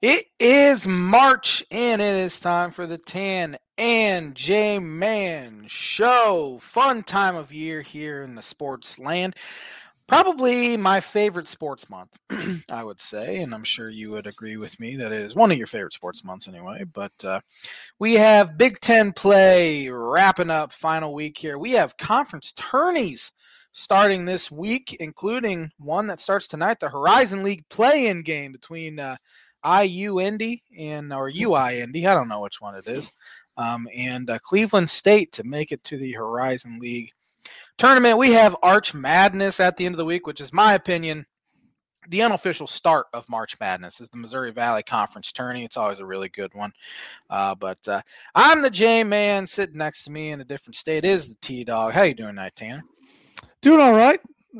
It is March, and it is time for the Tan and J Man Show. Fun time of year here in the sports land. Probably my favorite sports month, I would say, and I'm sure you would agree with me that it is one of your favorite sports months anyway. But we have Big Ten play wrapping up final week here. We have conference tourneys starting this week, including one that starts tonight, the Horizon League play-in game between IU Indy or UI Indy, I don't know which one it is, and Cleveland State to make it to the Horizon League tournament. We have Arch Madness at the end of the week, which is my opinion the unofficial start of March Madness is the Missouri Valley Conference tourney. It's always a really good one. But I'm the J-Man. Sitting next to me in a different state is the T-Dog. How you doing tonight, Tanner? Doing all right.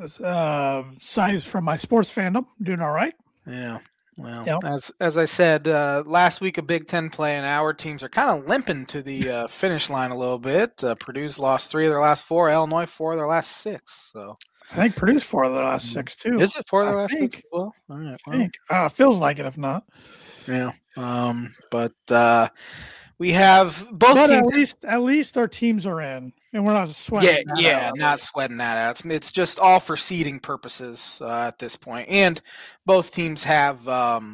Size from my sports fandom. Doing all right. Yeah. Well, yep. as I said, last week of Big Ten play, and our teams are kind of limping to the finish line a little bit. Purdue's lost 3 of their last 4. Illinois 4 of their last 6. So I think Purdue's 4 of their last 6 too. Is it 4 of their last 6? Well, all right. I think feels like it. If not, yeah. But we have both. But teams. At least our teams are in, and we're not sweating. Not sweating that out. It's just all for seeding purposes at this point, and both teams have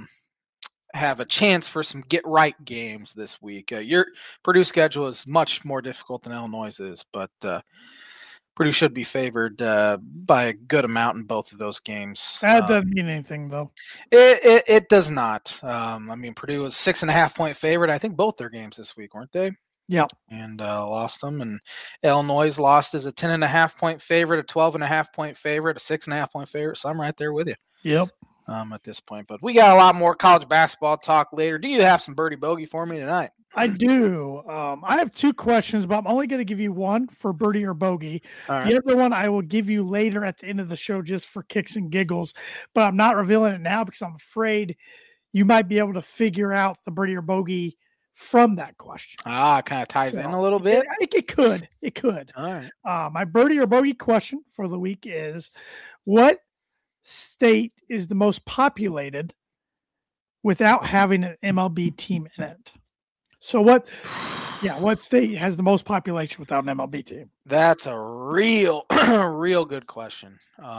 a chance for some get right games this week. Your Purdue schedule is much more difficult than Illinois is, but Purdue should be favored by a good amount in both of those games. That doesn't mean anything, though. It does not. Purdue was 6.5-point favorite. I think both their games this week, weren't they? Yeah. And lost them. And Illinois lost as a 10.5-point favorite, a 12.5-point favorite, a 6.5-point favorite. So I'm right there with you. Yep. At this point. But we got a lot more college basketball talk later. Do you have some birdie bogey for me tonight? I do. I have 2 questions, but I'm only going to give you one for birdie or bogey. Right. The other one I will give you later at the end of the show just for kicks and giggles, but I'm not revealing it now because I'm afraid you might be able to figure out the birdie or bogey from that question. It kind of ties in a little bit. It could. It could. All right. My birdie or bogey question for the week is, what state is the most populated without having an MLB team in it? So what state has the most population without an MLB team? That's a real good question.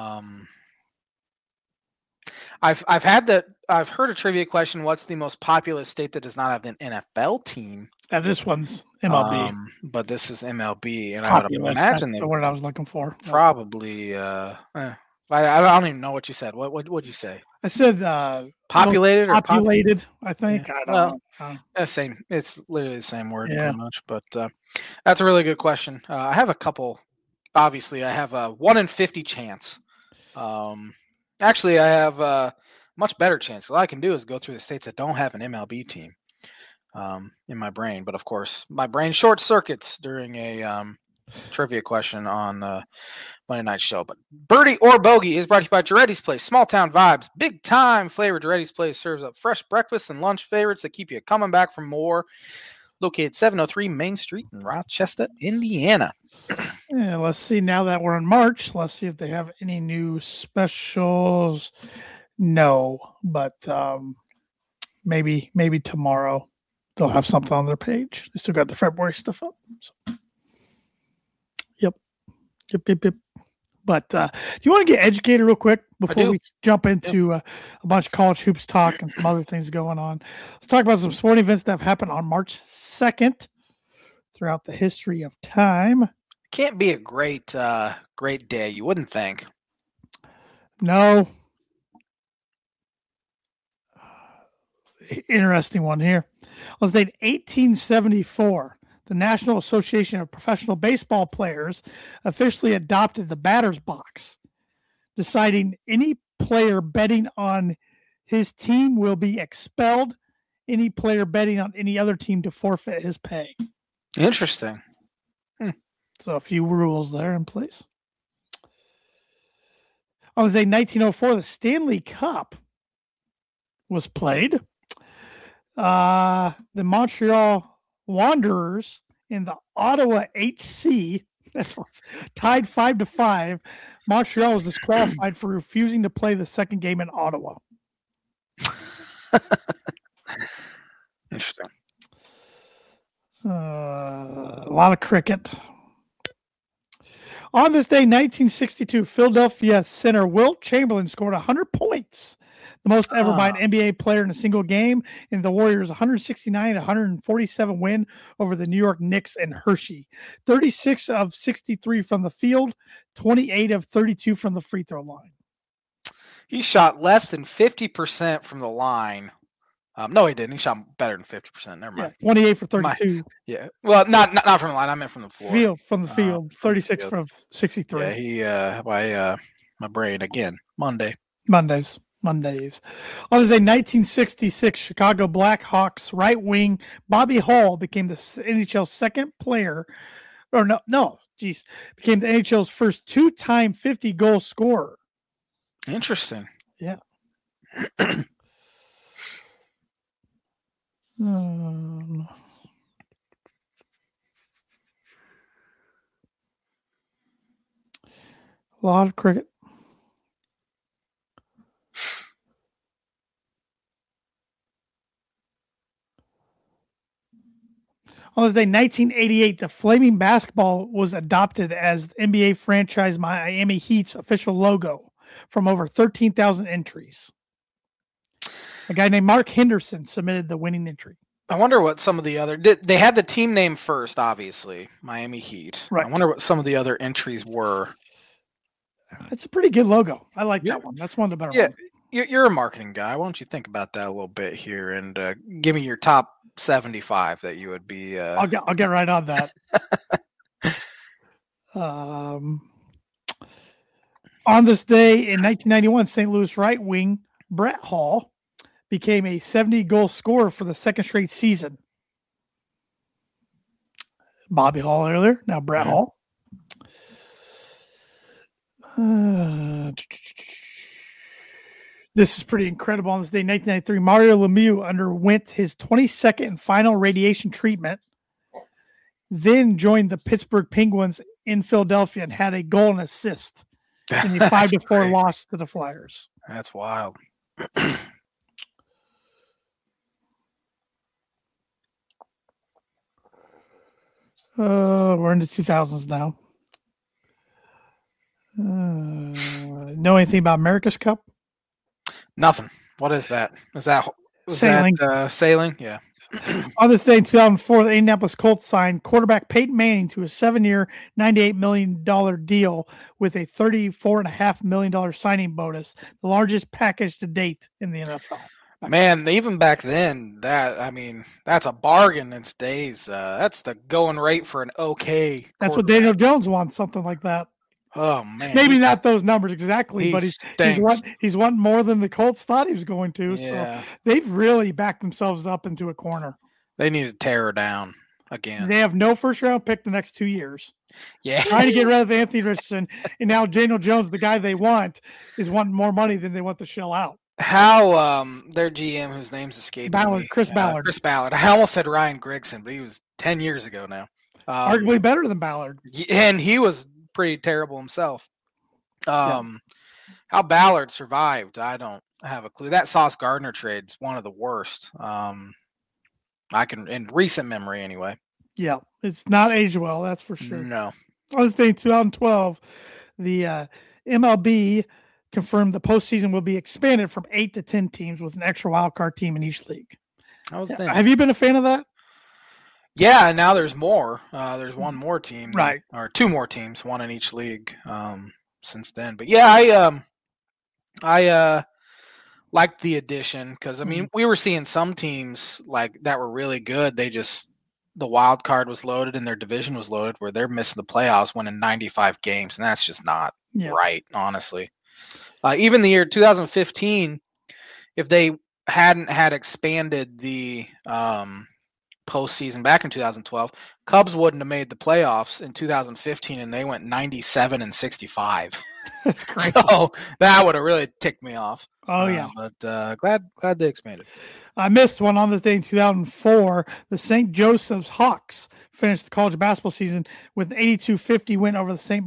I've heard a trivia question. What's the most populous state that does not have an NFL team? This one's MLB, but this is MLB, and populous, I would imagine that's the word I was looking for. Probably. I don't even know what you said. What'd you say? I said populated. Populated. I think. Yeah. I don't know. Same. It's literally the same word, pretty much. But that's a really good question. I have a couple. Obviously, I have a 1 in 50 chance. Actually, I have a much better chance. All I can do is go through the states that don't have an MLB team in my brain. But of course, my brain short circuits during a trivia question on Monday night show. But birdie or bogey is brought to you by Giretti's Place. Small town vibes, big time flavor. Giretti's Place serves up fresh breakfast and lunch favorites that keep you coming back for more. Located 703 Main Street in Rochester, Indiana. Yeah, let's see. Now that we're in March, let's see if they have any new specials. No, but maybe tomorrow they'll have something on their page. They still got the February stuff up. So. Yep. But do you want to get educated real quick before we jump into a bunch of college hoops talk and some other things going on? Let's talk about some sporting events that have happened on March 2nd throughout the history of time. Can't be a great day, you wouldn't think. No. Interesting one here. Let's date 1874. The National Association of Professional Baseball Players officially adopted the batter's box, deciding any player betting on his team will be expelled, any player betting on any other team to forfeit his pay. Interesting. So a few rules there in place. On the day 1904, the Stanley Cup was played. The Montreal Wanderers in the Ottawa HC, that's tied 5-5. Montreal was disqualified for refusing to play the second game in Ottawa. Interesting. A lot of cricket. On this day, 1962, Philadelphia center Wilt Chamberlain scored 100 points, the most ever by an NBA player in a single game, in the Warriors' 169-147 win over the New York Knicks and Hershey. 36 of 63 from the field, 28 of 32 from the free throw line. He shot less than 50% from the line. No, he didn't. He shot better than 50%. Never mind. Yeah, 28 for 32. Yeah. Well, not from the line. I meant from the floor. From the field. 36 from 63. Yeah, my brain again. Mondays. On this day, 1966, Chicago Blackhawks right wing Bobby Hall became the NHL's second player, became the NHL's first two-time 50-goal scorer. Interesting. Yeah. A lot of cricket. On this day, 1988, the Flaming Basketball was adopted as the NBA franchise Miami Heat's official logo from over 13,000 entries. A guy named Mark Henderson submitted the winning entry. I wonder what some of the other... They had the team name first, obviously, Miami Heat. Right. I wonder what some of the other entries were. It's a pretty good logo. I like that one. That's one of the better ones. You're a marketing guy. Why don't you think about that a little bit here and give me your top 75 that you would be... I'll get right on that. On this day in 1991, St. Louis right wing Brett Hall became a 70-goal scorer for the second straight season. Bobby Hall earlier, now Brett Hall. This is pretty incredible. On this day, 1993, Mario Lemieux underwent his 22nd and final radiation treatment, then joined the Pittsburgh Penguins in Philadelphia and had a goal and assist in the 5-4 loss to the Flyers. That's wild. We're in the 2000s now. Know anything about America's Cup? Nothing. What is that? Is that sailing? Sailing? Yeah. On this day in 2004, the Indianapolis Colts signed quarterback Peyton Manning to a 7-year, $98 million deal with a $34.5 million signing bonus, the largest package to date in the NFL. Man, even back then, that's a bargain in today's. That's the going rate for an okay. That's what Daniel Jones wants, something like that. Oh man, maybe not those numbers exactly, but he's wanting more than the Colts thought he was going to. Yeah. So they've really backed themselves up into a corner. They need to tear her down again. They have no first round pick the next 2 years. Yeah, trying to get rid of Anthony Richardson, and now Daniel Jones, the guy they want, is wanting more money than they want to shell out. How their GM, whose name's escaping me, Chris Ballard. Chris Ballard. I almost said Ryan Grigson, but he was 10 years ago now. Arguably better than Ballard, and he was pretty terrible himself. How Ballard survived, I don't have a clue. That Sauce Gardner trade's one of the worst. I can, in recent memory anyway. Yeah, it's not aged well, that's for sure. No. On this day in 2012, the MLB confirmed the postseason will be expanded from 8 to 10 teams with an extra wild card team in each league. Have you been a fan of that? Yeah, now there's more. There's one more team, right? Or two more teams, one in each league. Since then, but yeah, I liked the addition because we were seeing some teams like that were really good. The wild card was loaded and their division was loaded, where they're missing the playoffs, winning 95 games, and that's just not right, honestly. Even the year 2015, if they hadn't had expanded the postseason back in 2012, Cubs wouldn't have made the playoffs in 2015, and they went 97-65. That's crazy. So that would have really ticked me off. Oh yeah, but glad they expanded. I missed one on this day in 2004. The St. Joseph's Hawks finished the college basketball season with an 82-50 win over the St.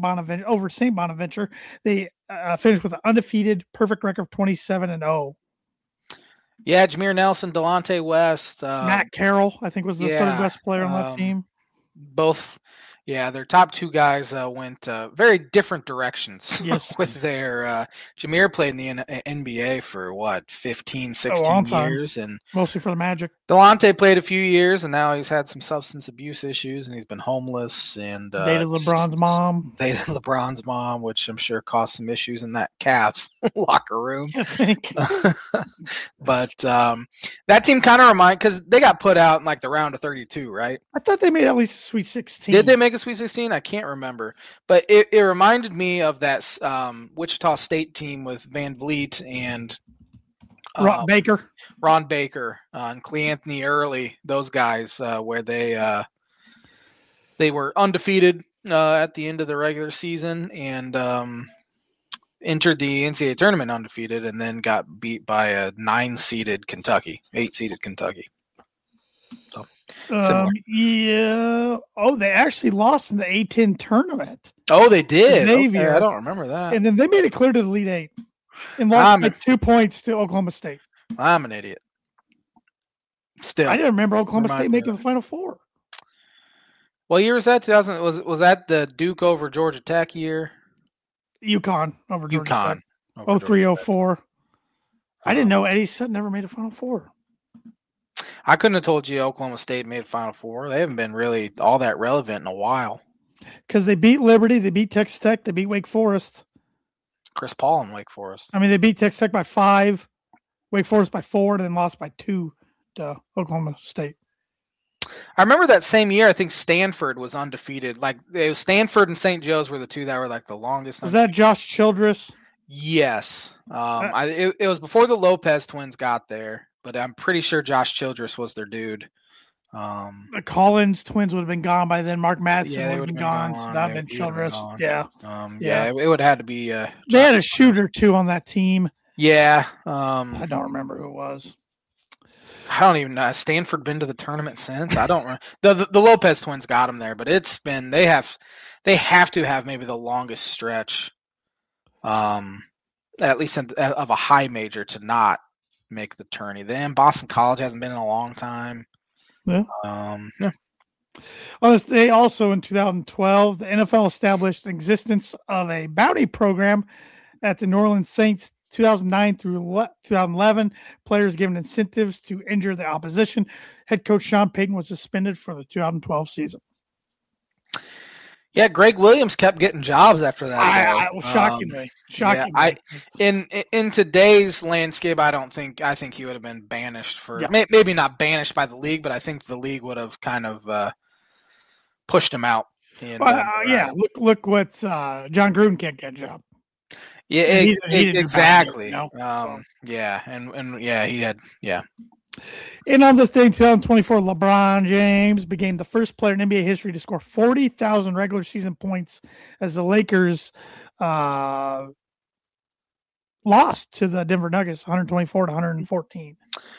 Bonaventure. They finished with an undefeated, perfect record of 27-0. Yeah, Jameer Nelson, Delonte West, Matt Carroll, I think, was the third best player on that team. Both, their top two guys went very different directions. Yes. With their Jameer played in the NBA for what, 15, 16 long time. years, and mostly for the Magic. Delonte played a few years, and now he's had some substance abuse issues, and he's been homeless and dated LeBron's mom, which I'm sure caused some issues in that Cavs locker room. I think. But that team kind of because they got put out in like the round of 32, right? I thought they made at least a Sweet 16. Did they make a Sweet 16? I can't remember, but it reminded me of that Wichita State team with Van Vliet and Ron Baker, and Cleanthony Early, those guys, where they were undefeated at the end of the regular season and entered the NCAA tournament undefeated, and then got beat by a 8-seeded Kentucky. So, yeah. Oh, they actually lost in the A-10 tournament. Oh, they did. Xavier. Okay, I don't remember that. And then they made it clear to the Elite Eight and lost by 2 points to Oklahoma State. I'm an idiot. Still, I didn't remember Oklahoma State making the Final Four. What year was that? 2000? Was that the Duke over Georgia Tech year? UConn over Georgia Tech. 03-04. I didn't know Eddie Sutton never made a Final Four. I couldn't have told you Oklahoma State made a Final Four. They haven't been really all that relevant in a while. Because they beat Liberty, they beat Texas Tech, they beat Wake Forest. Chris Paul and Wake Forest. I mean, they beat Texas Tech by 5, Wake Forest by 4, and then lost by 2 to Oklahoma State. I remember that same year, I think Stanford was undefeated. Like, it was Stanford and St. Joe's were the two that were like the longest. Was that Josh Childress? Yes. It was before the Lopez twins got there, but I'm pretty sure Josh Childress was their dude. The Collins twins would have been gone by then. Mark Madsen would have been gone. So that would have been Childress. Yeah. It would have had to be. They had a shooter too on that team. Yeah. I don't remember who it was. I don't even know. Has Stanford been to the tournament since? I don't. The Lopez twins got them there, but it's been they have to have maybe the longest stretch, at least of a high major to not make the tourney. Then Boston College hasn't been in a long time. Yeah. They also in 2012, the NFL established an existence of a bounty program at the New Orleans Saints. 2009 through 2011, players given incentives to injure the opposition. Head coach Sean Payton was suspended for the 2012 season. Yeah, Greg Williams kept getting jobs after that. Shockingly. In today's landscape, I think he would have been banished for maybe not banished by the league, but I think the league would have kind of pushed him out. Look what John Gruden can't get a job. Yeah, he exactly. He had. And on this day in 2024, LeBron James became the first player in NBA history to score 40,000 regular season points as the Lakers lost to the Denver Nuggets 124-114.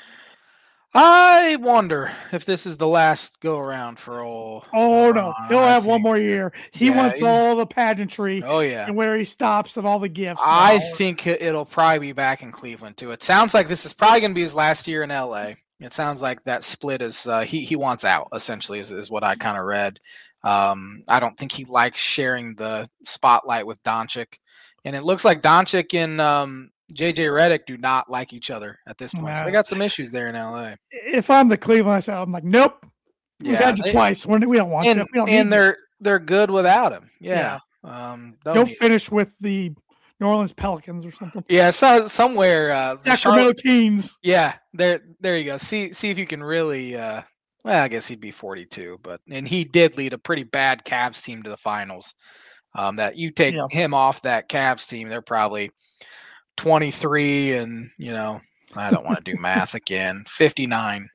I wonder if this is the last go around for old. Oh no, he'll have one more year. He wants all the pageantry. Oh yeah, and where he stops and all the gifts. I think it'll probably be back in Cleveland too. It sounds like this is probably going to be his last year in LA. It sounds like that split is he wants out essentially is what I kind of read. I don't think he likes sharing the spotlight with Doncic, and it looks like Doncic and JJ Redick do not like each other at this point. So they got some issues there in LA. If I'm the Cleveland, I'm like, nope. We've had you twice. We don't want you. And they're good without him. Yeah. Go finish with the New Orleans Pelicans or something. Yeah, somewhere. Sacramento Kings. Yeah, there you go. See if you can really. Well, I guess he'd be 42, and he did lead a pretty bad Cavs team to the finals. That you take him off that Cavs team, they're probably 23 and I don't want to do math again. 59.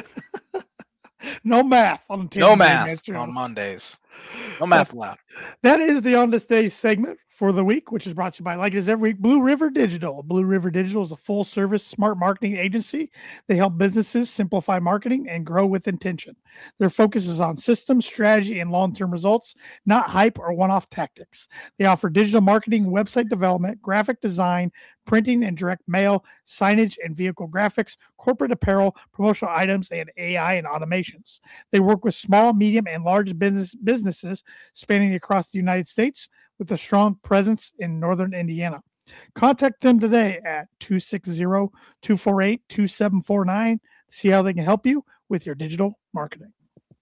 No math on no math on Mondays. No math allowed. That is the On This Day segment for the week, which is brought to you by, like it is every week, Blue River Digital. Blue River Digital is a full-service smart marketing agency. They help businesses simplify marketing and grow with intention. Their focus is on systems, strategy, and long-term results, not hype or one-off tactics. They offer digital marketing, website development, graphic design, printing and direct mail, signage and vehicle graphics, corporate apparel, promotional items, and AI and automations. They work with small, medium, and large businesses spanning across the United States with a strong presence in northern Indiana. Contact them today at 260-248-2749 to see how they can help you with your digital marketing.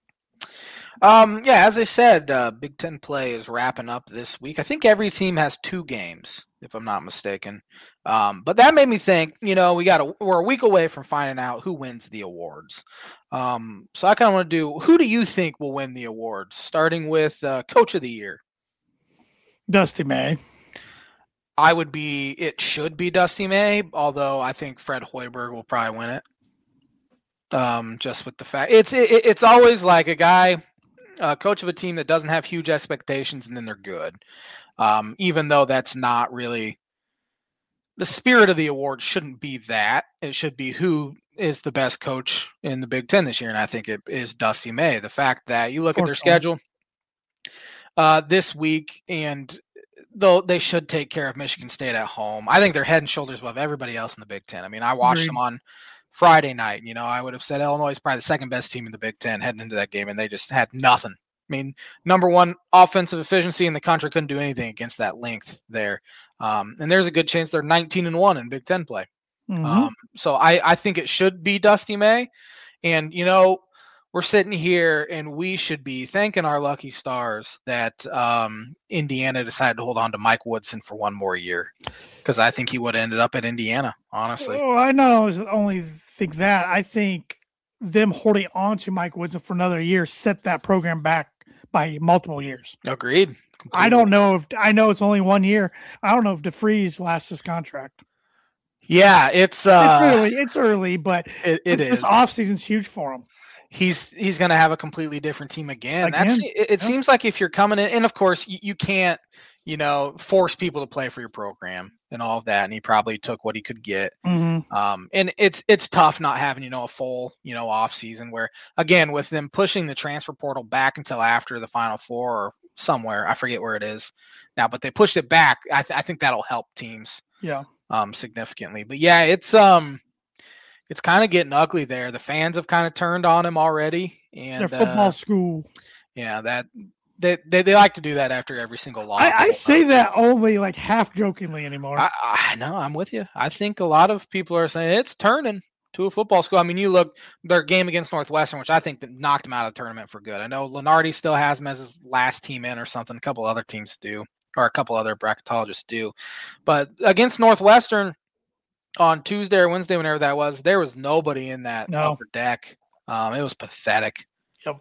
As I said, Big Ten play is wrapping up this week. I think every team has 2 games, if I'm not mistaken. But that made me think, we're a week away from finding out who wins the awards. So I kind of want to who do you think will win the awards? Starting with Coach of the Year. Dusty May. It should be Dusty May, although I think Fred Hoiberg will probably win it. Just with the fact it's always like a guy, coach of a team that doesn't have huge expectations and then they're good. Even though that's not really the spirit of the award, shouldn't be that. It should be who is the best coach in the Big Ten this year. And I think it is Dusty May. The fact that you look at their schedule this week, and though they should take care of Michigan State at home, I think they're head and shoulders above everybody else in the Big Ten. I mean, I watched them on Friday night. I would have said Illinois is probably the second best team in the Big Ten heading into that game, and they just had nothing. I mean, number one offensive efficiency in the country, couldn't do anything against that length there. And there's a good chance they're 19-1 in Big Ten play. Mm-hmm. So I think it should be Dusty May. And, we're sitting here and we should be thanking our lucky stars that Indiana decided to hold on to Mike Woodson for one more year, because I think he would have ended up at Indiana, honestly. Oh, I not only think that. I think them holding on to Mike Woodson for another year set that program back by multiple years. Agreed. Completely. I know it's only 1 year. I don't know if DeFreeze lasts his contract. Yeah, it's early, but it is. This offseason's huge for him. He's going to have a completely different team again. It seems like if you're coming in, and of course you can't, force people to play for your program and all of that. And he probably took what he could get. Mm-hmm. And it's tough not having, a full, off season where, again, with them pushing the transfer portal back until after the Final Four or somewhere, I forget where it is now, but they pushed it back. I think that'll help teams. Yeah. Significantly, but yeah, it's kind of getting ugly there. The fans have kind of turned on him already, and their football school. Yeah, that they like to do that after every single loss. I say that only like half jokingly anymore. I know, I'm with you. I think a lot of people are saying it's turning to a football school. I mean, you look their game against Northwestern, which I think that knocked them out of the tournament for good. I know Lenardi still has them as his last team in or something. A couple other teams do, or a couple other bracketologists do, but against Northwestern on Tuesday or Wednesday, whenever that was, there was nobody in that upper deck. It was pathetic. Yep.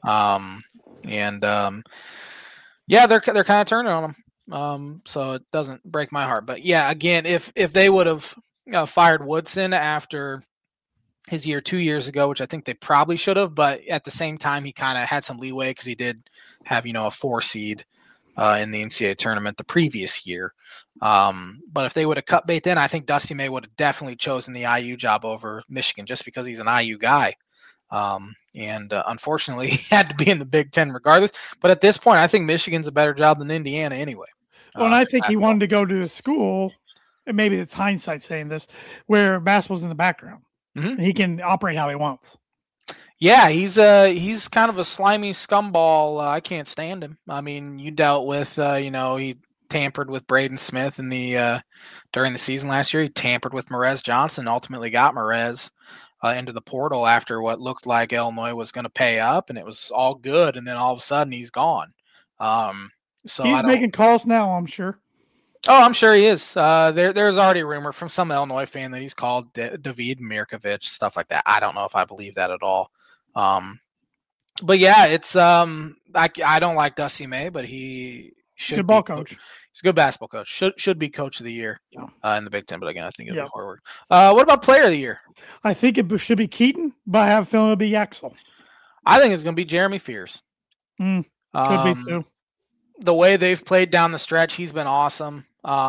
Yeah, they're kind of turning on them. So it doesn't break my heart. But yeah, again, if they would have fired Woodson after his year 2 years ago, which I think they probably should have, but at the same time, he kind of had some leeway because he did have, a 4 seed in the NCAA tournament the previous year. But if they would have cut bait then, I think Dusty May would have definitely chosen the IU job over Michigan just because he's an IU guy. And unfortunately, he had to be in the Big Ten regardless. But at this point, I think Michigan's a better job than Indiana anyway. Well, and I think he wanted to go to a school, and maybe it's hindsight saying this, where basketball's in the background. Mm-hmm. And he can operate how he wants. Yeah, he's kind of a slimy scumball. I can't stand him. I mean, you dealt with, he tampered with Braden Smith in the during the season last year. He tampered with Merez Johnson, ultimately got Merez into the portal after what looked like Illinois was going to pay up, and it was all good. And then all of a sudden, he's gone. So he's making calls now, I'm sure. Oh, I'm sure he is. There's already a rumor from some Illinois fan that he's called David Mirkovic, stuff like that. I don't know if I believe that at all. But yeah, it's I don't like Dusty May, but he should good ball coach. He's a good basketball coach. Should be coach of the year in the Big Ten. But again, I think it'll be Horward. What about player of the year? I think it should be Keaton, but I have a feeling it'll be Yaxel. I think it's going to be Jeremy Fears. Could be too. the way they've played down the stretch, he's been awesome.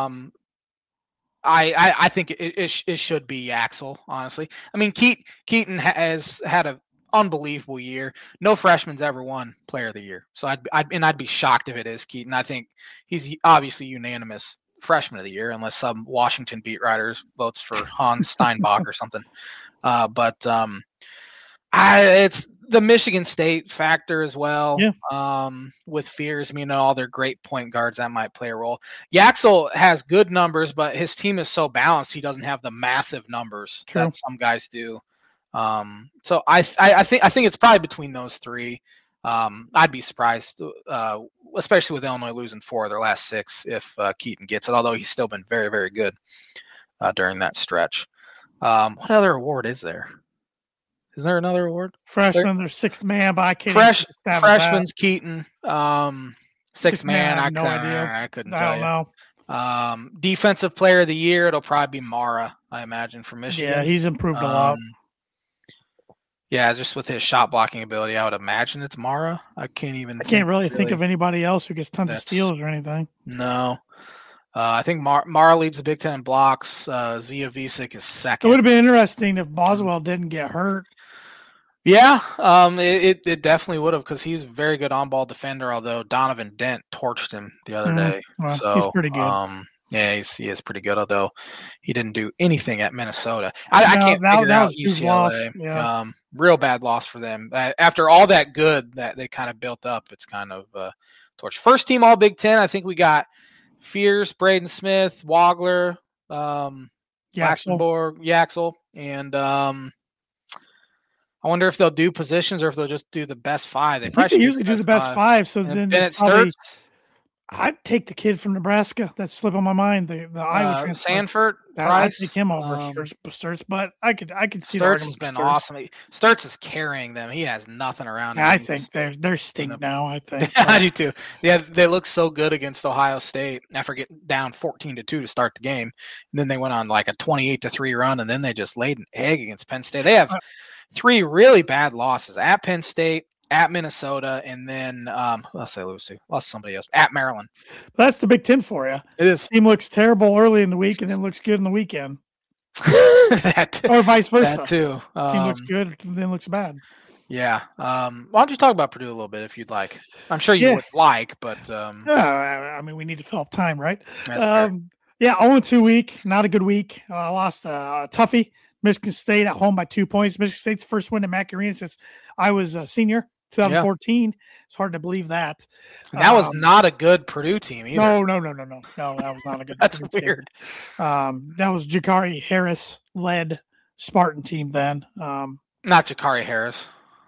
I think it should be Yaxel, honestly. I mean, Keaton has had an unbelievable year. No freshman's ever won Player of the Year, so I'd be shocked if it is Keaton. I think he's obviously unanimous Freshman of the Year, unless some Washington beat writers votes for Hans Steinbach or something. It's the Michigan State factor as well. Yeah. With Fears, all their great point guards that might play a role. Yaxel has good numbers, but his team is so balanced he doesn't have the massive numbers that some guys do. So I think it's probably between those three. I'd be surprised, especially with Illinois losing 4 of their last 6, if Keaton gets it. Although he's still been very, very good during that stretch. What other award is there? Is there another award? Freshman, there's 6th man, but I can't. Freshman's Keaton. 6th man, I couldn't tell you. I don't know. Defensive Player of the Year, it'll probably be Mara, I imagine, from Michigan. Yeah, he's improved a lot. Yeah, just with his shot blocking ability, I would imagine it's Mara. I can't really think of anybody else who gets tons of steals or anything. No. I think Mara leads the Big Ten in blocks. Zia Visic is second. It would have been interesting if Boswell didn't get hurt. Yeah, it definitely would have, because he's a very good on-ball defender, although Donovan Dent torched him the other day. Well, so he's pretty good. Yeah, he is pretty good, although he didn't do anything at Minnesota. I can't figure out UCLA. Yeah. Real bad loss for them. After all that good that they kind of built up, it's kind of torched. First team All Big Ten, I think we got Fears, Braden Smith, Wagler, Yaxel, and I wonder if they'll do positions or if they'll just do the best 5. They usually do the best 5. So then Bennett Sturtz. I'd take the kid from Nebraska. That's slipping my mind. The Iowa transfer. Sanford. I'd take him over Sturtz, but I could see Sturtz has been awesome. Sturtz is carrying them. He has nothing around him. I think they're stink now. I think I do too. Yeah, they look so good against Ohio State after getting down 14-2 to start the game, and then they went on like a 28-3 run, and then they just laid an egg against Penn State. They have 3 really bad losses at Penn State, at Minnesota, and then who else did they lose to? Lost somebody else. At Maryland. That's the Big Ten for you. It is. Team looks terrible early in the week and then looks good in the weekend. Or vice versa. That too. Team looks good and then looks bad. Yeah. Why don't you talk about Purdue a little bit if you'd like? I'm sure you would like, but I mean, we need to fill up time, right? That's yeah, 0-2 week. Not a good week. Lost a toughie. Michigan State at home by 2 points. Michigan State's first win at Mackey Arena since I was a senior, 2014. Yeah. It's hard to believe that. That was not a good Purdue team either. No, that was not a good That's Purdue weird. Team. That was Jakari Harris-led Spartan team then. Not Jakari Harris.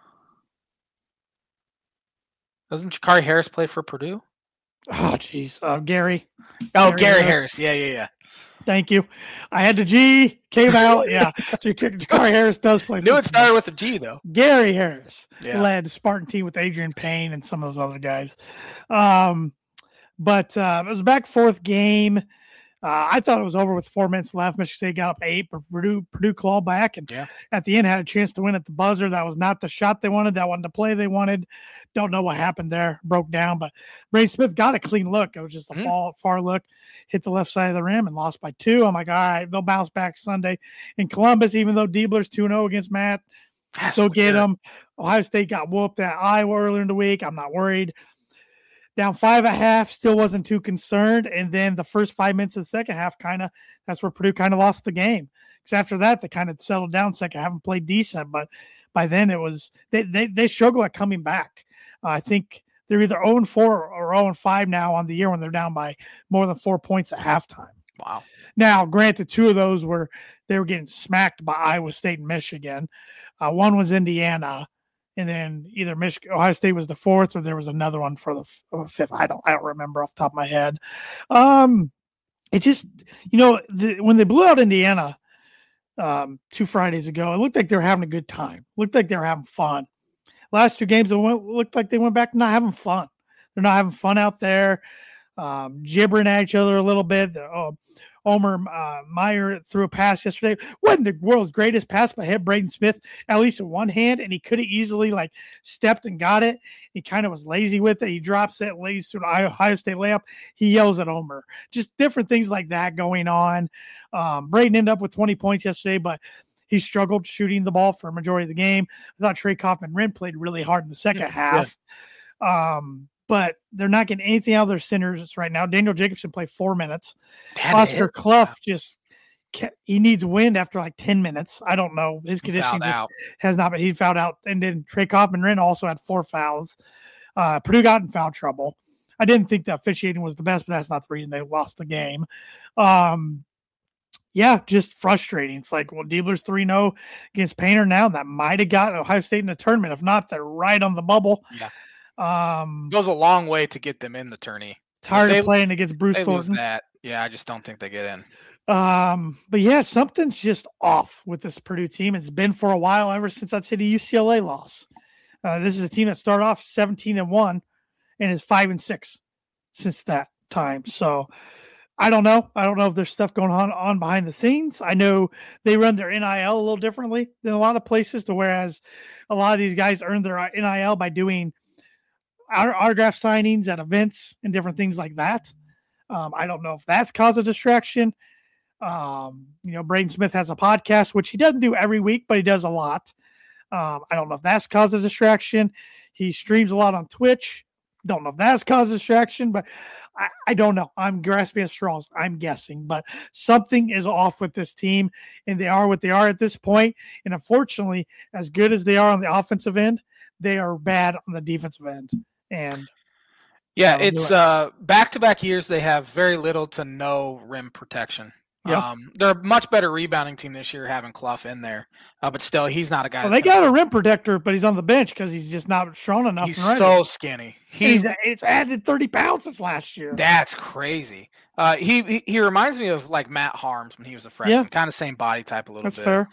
Doesn't Jakari Harris play for Purdue? Oh, jeez. Gary. Oh, Gary Harris. Yeah. Thank you. I had the G, came out. Yeah. Jakari Harris does play. Knew it started with a G, though. Gary Harris led the Spartan team with Adrian Payne and some of those other guys. But it was back 4th game. I thought it was over with 4 minutes left. Michigan State got up 8, but Purdue clawed back. And at the end had a chance to win at the buzzer. That was not the shot they wanted. That wasn't the play they wanted. Don't know what happened there. Broke down, but Braden Smith got a clean look. It was just a far look, hit the left side of the rim and lost by 2. I'm like, all right, they'll bounce back Sunday. In Columbus, even though Diebler's 2-0 against Matt, so get them. Ohio State got whooped at Iowa earlier in the week. I'm not worried. Down 5.5, still wasn't too concerned. And then the first 5 minutes of the second half, that's where Purdue kind of lost the game. Because after that, they kind of settled down second half and played decent. But by then it was, they struggle at coming back. I think they're either 0-4 or 0-5 now on the year when they're down by more than 4 points at halftime. Wow. Now, granted, 2 of those were getting smacked by Iowa State and Michigan. One was Indiana. And then either Ohio State was the 4th, or there was another one for the 5th. I don't remember off the top of my head. It just, when they blew out Indiana 2 Fridays ago, it looked like they were having a good time. Looked like they were having fun. Last 2 games, looked like they went back to not having fun. They're not having fun out there, gibbering at each other a little bit. Omer Meyer threw a pass yesterday. Wasn't the world's greatest pass, but hit Braden Smith at least in one hand, and he could have easily stepped and got it. He kind of was lazy with it. He drops it, lays through the Ohio State layup. He yells at Omer. Just different things like that going on. Braden ended up with 20 points yesterday, but he struggled shooting the ball for a majority of the game. I thought Trey Kaufman-Renn played really hard in the second half. But they're not getting anything out of their centers right now. Daniel Jacobson played 4 minutes. Oscar Clough he needs wind after 10 minutes. I don't know. His conditioning has not been. He fouled out. And then Trey Kaufman-Renn also had 4 fouls. Purdue got in foul trouble. I didn't think the officiating was the best, but that's not the reason they lost the game. Just frustrating. It's Diebler's 3-0 against Painter now. That might have got Ohio State in the tournament. If not, they're right on the bubble. Yeah. Goes a long way to get them in the tourney. Tired of playing against Bruce Thornton. Yeah, I just don't think they get in. But yeah, something's just off with this Purdue team. It's been for a while, ever since I'd say the UCLA loss. This is a team that started off 17-1 and is 5-6 since that time. So I don't know. I don't know if there's stuff going on behind the scenes. I know they run their NIL a little differently than a lot of places, whereas a lot of these guys earn their NIL by doing autograph signings at events and different things like that. I don't know if that's caused a distraction. Braden Smith has a podcast, which he doesn't do every week, but he does a lot. I don't know if that's caused a distraction. He streams a lot on Twitch. Don't know if that's caused a distraction, but I don't know. I'm grasping at straws. I'm guessing, but something is off with this team, and they are what they are at this point. And unfortunately, as good as they are on the offensive end, they are bad on the defensive end. And yeah, it's back-to-back years. They have very little to no rim protection. Yep. They're a much better rebounding team this year having Clough in there, but still, he's not a guy. Well, they got a rim protector, but he's on the bench because he's just not strong enough. He's so skinny. He's added 30 pounds since last year. That's crazy. He reminds me of Matt Harms when he was a freshman. Kind of same body type a little bit. That's fair.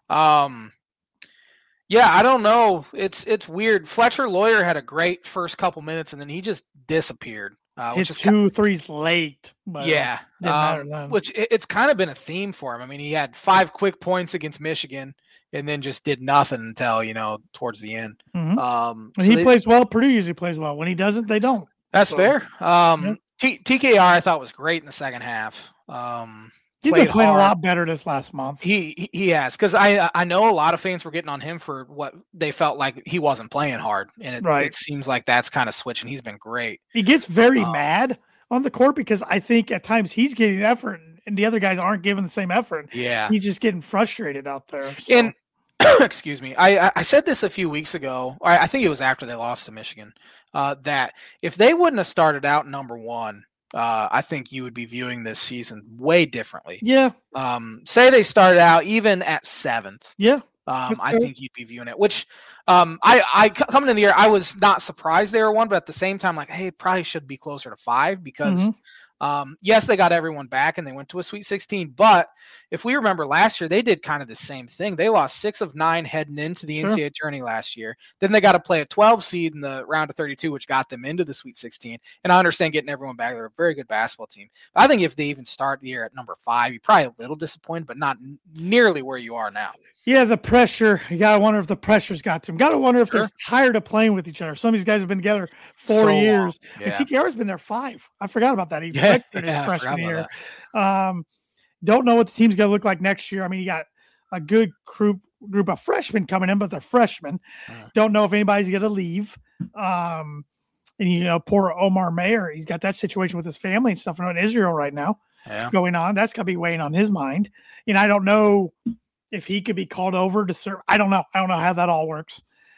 Yeah, I don't know. It's weird. Fletcher Lawyer had a great first couple minutes, and then he just disappeared. Which is 2 threes late. But which it's kind of been a theme for him. I mean, he had 5 quick points against Michigan, and then just did nothing until towards the end. Mm-hmm. When he plays well, Purdue usually plays well. When he doesn't, they don't. That's fair. TKR I thought was great in the second half. He's been playing a lot better this last month. He has, because I know a lot of fans were getting on him for what they felt like he wasn't playing hard, and it seems like that's kind of switching. He's been great. He gets very mad on the court because I think at times he's getting effort and the other guys aren't giving the same effort. Yeah, he's just getting frustrated out there. So. And excuse me, I said this a few weeks ago. I think it was after they lost to Michigan. That if they wouldn't have started out number 1. I think you would be viewing this season way differently. Yeah. Say they started out even at 7th. Yeah. I think you'd be viewing it, which I coming in the year, I was not surprised they were 1, but at the same time, hey, it probably should be closer to 5 because yes, they got everyone back and they went to a Sweet 16. But if we remember last year, they did kind of the same thing. They lost 6 of 9 heading into the NCAA tourney last year. Then they got to play a 12 seed in the round of 32, which got them into the Sweet 16. And I understand getting everyone back. They're a very good basketball team. But I think if they even start the year at number 5, you're probably a little disappointed, but not nearly where you are now. Yeah, the pressure. You got to wonder if the pressure's got to them. Got to wonder if they're tired of playing with each other. Some of these guys have been together 4 years. Yeah. And TKR's been there 5. I forgot about that. He his freshman year. Don't know what the team's going to look like next year. I mean, you got a good group of freshmen coming in, but they're freshmen. Don't know if anybody's going to leave. And, poor Omar Mayer, he's got that situation with his family and stuff in Israel right now going on. That's going to be weighing on his mind. And I don't know if he could be called over to serve. I don't know. I don't know how that all works.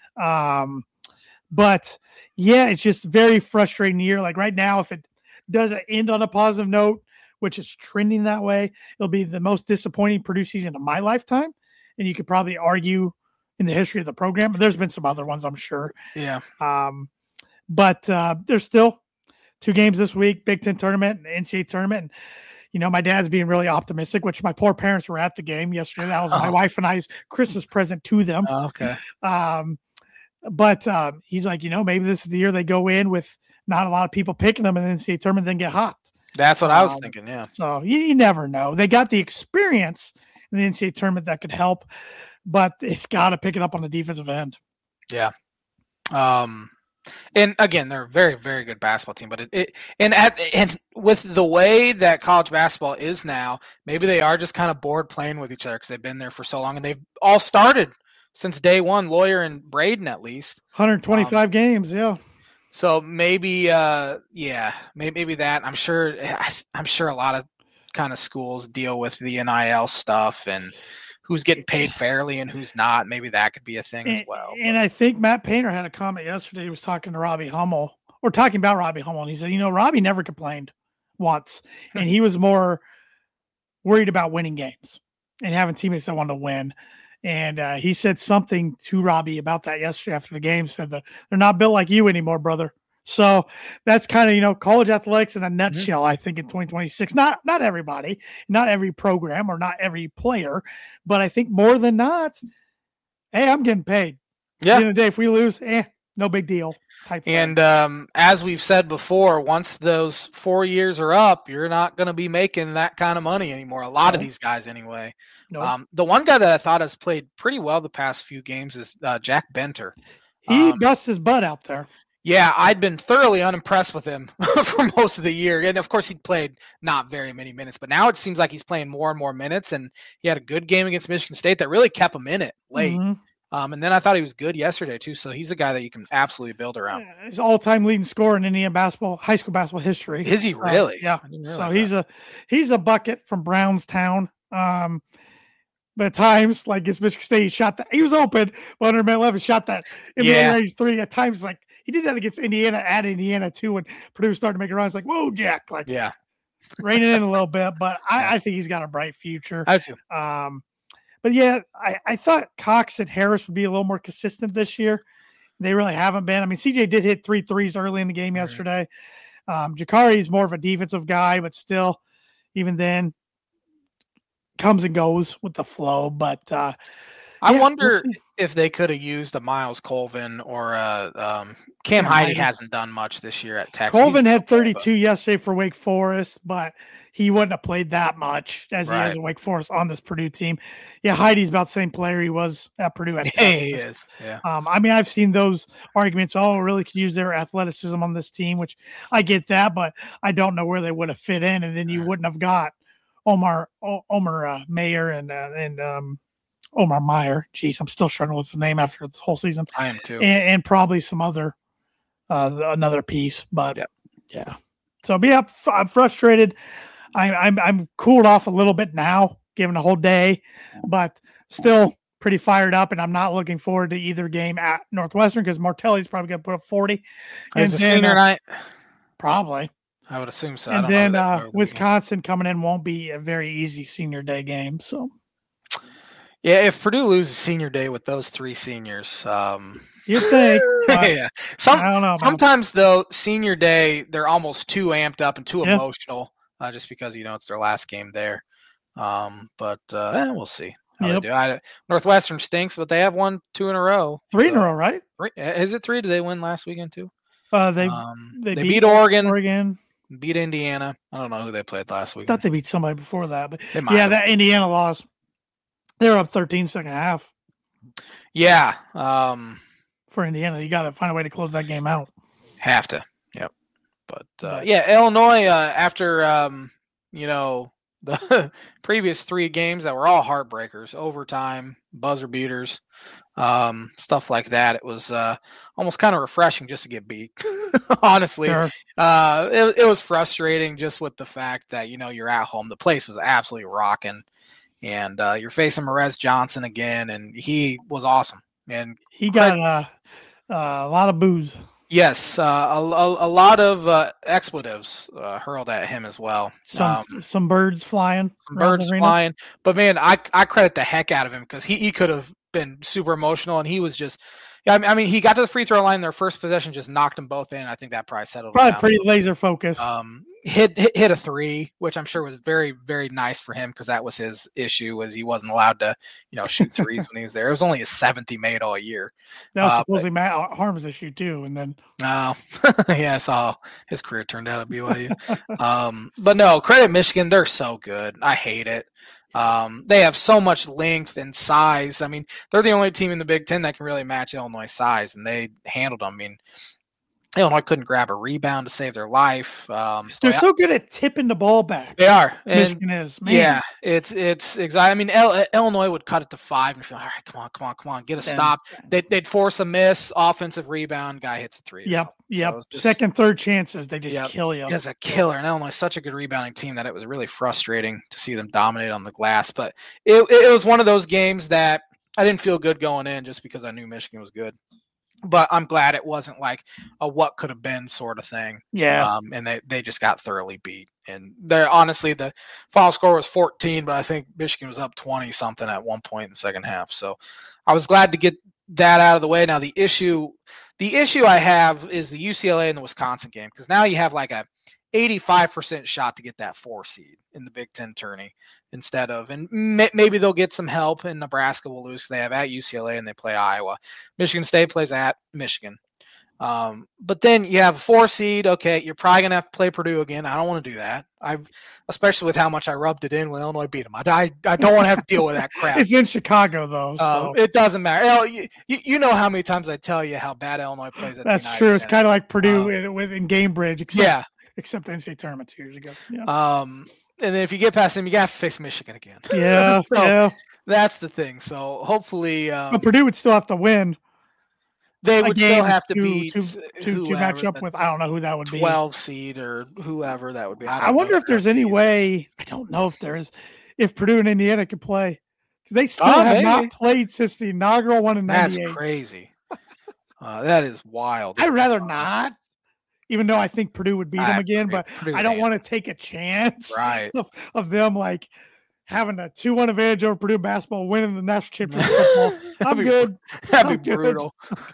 But yeah, it's just very frustrating year. Right now, if it doesn't end on a positive note, which is trending that way, it'll be the most disappointing Purdue season of my lifetime. And you could probably argue in the history of the program, but there's been some other ones, I'm sure. Yeah. But there's still 2 games this week, Big Ten tournament, NCAA tournament. And, my dad's being really optimistic, which my poor parents were at the game yesterday. That was my wife and I's Christmas present to them. Oh, okay. But he's like, maybe this is the year they go in with not a lot of people picking them in the NCAA tournament, then get hot. That's what I was thinking, yeah. So you never know. They got the experience in the NCAA tournament that could help, but it's got to pick it up on the defensive end. Yeah. And again, they're a very, very good basketball team. But and with the way that college basketball is now, maybe they are just kind of bored playing with each other because they've been there for so long, and they've all started since day one. Lawyer and Braden, at least 125 games, yeah. So maybe, maybe that. I'm sure a lot of kind of schools deal with the NIL stuff and who's getting paid fairly and who's not. Maybe that could be a thing as well. And I think Matt Painter had a comment yesterday. He was talking to Robbie Hummel, or talking about Robbie Hummel, and he said, Robbie never complained once, and he was more worried about winning games and having teammates that wanted to win. And he said something to Robbie about that yesterday after the game, said that they're not built like you anymore, brother. So that's kind of, college athletics in a nutshell, I think, in 2026. Not everybody, not every program or not every player, but I think more than not, hey, I'm getting paid. Yeah. At the end of the day, if we lose, no big deal. And as we've said before, once those 4 years are up, you're not going to be making that kind of money anymore. A lot of these guys anyway. No. The one guy that I thought has played pretty well the past few games is Jack Benter. He busts his butt out there. Yeah, I'd been thoroughly unimpressed with him for most of the year. And, of course, he'd played not very many minutes. But now it seems like he's playing more and more minutes. And he had a good game against Michigan State that really kept him in it late. Mm-hmm. And then I thought he was good yesterday, too. So he's a guy that you can absolutely build around. He's all-time leading scorer in Indiana high school basketball history. Is he really? Yeah. So he's a bucket from Brownstown. But at times, like against Michigan State, he was open, but under minute 11 shot that range three. At times, like he did that against Indiana at Indiana too, when Purdue started to make a run. It's like, whoa, Jack, like reining in a little bit. But I think he's got a bright future. I do. But yeah, I thought Cox and Harris would be a little more consistent this year. They really haven't been. I mean, CJ did hit 3 threes early in the game yesterday. Jakari is more of a defensive guy, but still, even then, comes and goes with the flow. But I wonder if they could have used a Miles Colvin or Cam Heide hasn't done much this year at Texas. Colvin had 32 yesterday for Wake Forest, but he wouldn't have played that much as he has at Wake Forest on this Purdue team. Yeah, Heidi's about the same player he was at Purdue. At he is. Yeah. I mean, I've seen those arguments. Oh, really could use their athleticism on this team, which I get that, but I don't know where they would have fit in. And then you wouldn't have got Omar Mayer and Omar Meyer. Jeez, I'm still struggling with his name after this whole season. I am too. And probably some other another piece, but yeah. So I'm frustrated. I'm cooled off a little bit now, given a whole day, but still pretty fired up. And I'm not looking forward to either game at Northwestern because Martelli's probably going to put up 40. Is it senior night? Probably. I would assume so. And then Wisconsin coming in won't be a very easy senior day game. So, yeah, if Purdue loses senior day with those 3 seniors, you think? Yeah. I don't know. Sometimes though, senior day they're almost too amped up and too emotional, just because it's their last game there. But we'll see how they do. Northwestern stinks, but they have won 2 in a row. 3 in a row, right? Is it 3? Did they win last weekend too? They beat Oregon. Beat Indiana. I don't know who they played last week. I thought they beat somebody before that, but that Indiana loss. They were up 13 second half. Yeah. For Indiana, you got to find a way to close that game out. Have to. Yep. But Illinois after the previous 3 games that were all heartbreakers, overtime, buzzer beaters, stuff like that. It was almost kind of refreshing just to get beat. Honestly, sure. It was frustrating just with the fact that you're at home. The place was absolutely rocking, and you're facing Morez Johnson again, and he was awesome. And he got a lot of booze. Yes, a lot of expletives hurled at him as well. Some birds flying. But man, I credit the heck out of him because he could have been super emotional, and he was just Yeah, I mean, he got to the free throw line. Their first possession just knocked them both in. I think that probably settled. Probably pretty laser focused. Hit a three, which I'm sure was very, very nice for him because that was his issue, was he wasn't allowed to, shoot threes when he was there. It was only his 7th he made all year. That was supposedly Matt Harm's issue too, and then yeah, I saw his career turned out at BYU. But no, credit Michigan, they're so good. I hate it. They have so much length and size. I mean, they're the only team in the Big Ten that can really match Illinois' size, and they handled them. I mean, Illinois couldn't grab a rebound to save their life. They're so good at tipping the ball back. They are. Michigan is. Man. Yeah, it's exactly. I mean, Illinois would cut it to 5 and feel, all right, come on, get a stop. They'd force a miss, offensive rebound, guy hits a 3. Yep. So second, third chances, they just kill you. It's a killer. And Illinois is such a good rebounding team that it was really frustrating to see them dominate on the glass. But it was one of those games that I didn't feel good going in just because I knew Michigan was good. But I'm glad it wasn't like a what could have been sort of thing. Yeah. And they just got thoroughly beat. And honestly, the final score was 14, but I think Michigan was up 20 something at one point in the second half. So I was glad to get that out of the way. Now the issue I have is the UCLA and the Wisconsin game, because now you have like a 85% shot to get that 4 seed in the Big Ten tourney instead of, and maybe they'll get some help, and Nebraska will lose. They have at UCLA and they play Iowa. Michigan State plays at Michigan. But then you have a 4 seed. Okay, you're probably going to have to play Purdue again. I don't want to do that. Especially with how much I rubbed it in when Illinois beat them. I don't want to have to deal with that crap. It's in Chicago, though. So. It doesn't matter. You know how many times I tell you how bad Illinois plays at That's true. It's kind of like Purdue in Gamebridge, except the NCAA tournament 2 years ago. Yeah. And then if you get past them, you got to face Michigan again. Yeah, That's the thing. So hopefully, but Purdue would still have to win. They would still have to beat to match up with. I don't know who that would 12 be. 12 seed or whoever that would be. I wonder if there's any way. I don't know if there is. If Purdue and Indiana could play, because they still have not played since the inaugural one in '98. That's crazy. That is wild. I'd rather not. Even though I think Purdue would beat them again, but I don't want to take a chance of them like having a 2-1 advantage over Purdue basketball, winning the national championship football. I'm good. That'd be brutal.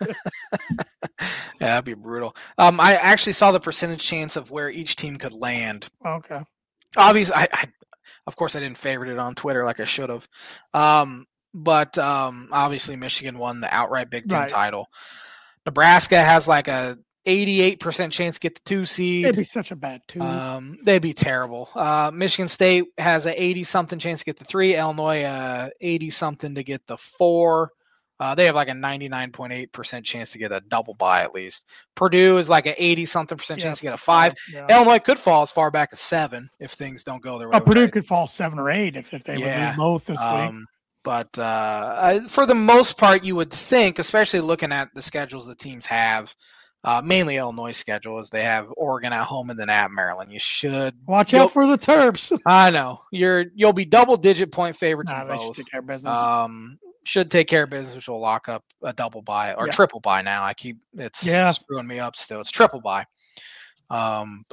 That'd be brutal. I actually saw the percentage chance of where each team could land. Okay. Obviously, of course, I didn't favorite it on Twitter like I should have. But obviously, Michigan won the outright Big Ten title. Nebraska has like a 88% chance to get the 2 seed. They'd be such a bad 2. They'd be terrible. Michigan State has a 80-something chance to get the 3. Illinois, 80-something to get the 4. They have like a 99.8% chance to get a double bye at least. Purdue is like an 80-something percent chance to get a 5. Yeah. Illinois could fall as far back as 7 if things don't go their way. Purdue could fall 7 or 8 if they would lose both this week. But for the most part, you would think, especially looking at the schedules the teams have, mainly Illinois' schedule, is they have Oregon at home and then at Maryland. You should watch out for the Terps. I know you'll be double-digit point favorites in both. Should take care of business. Should take care of business, which will lock up a double bye or triple bye. Now it's screwing me up still. It's triple bye. I'm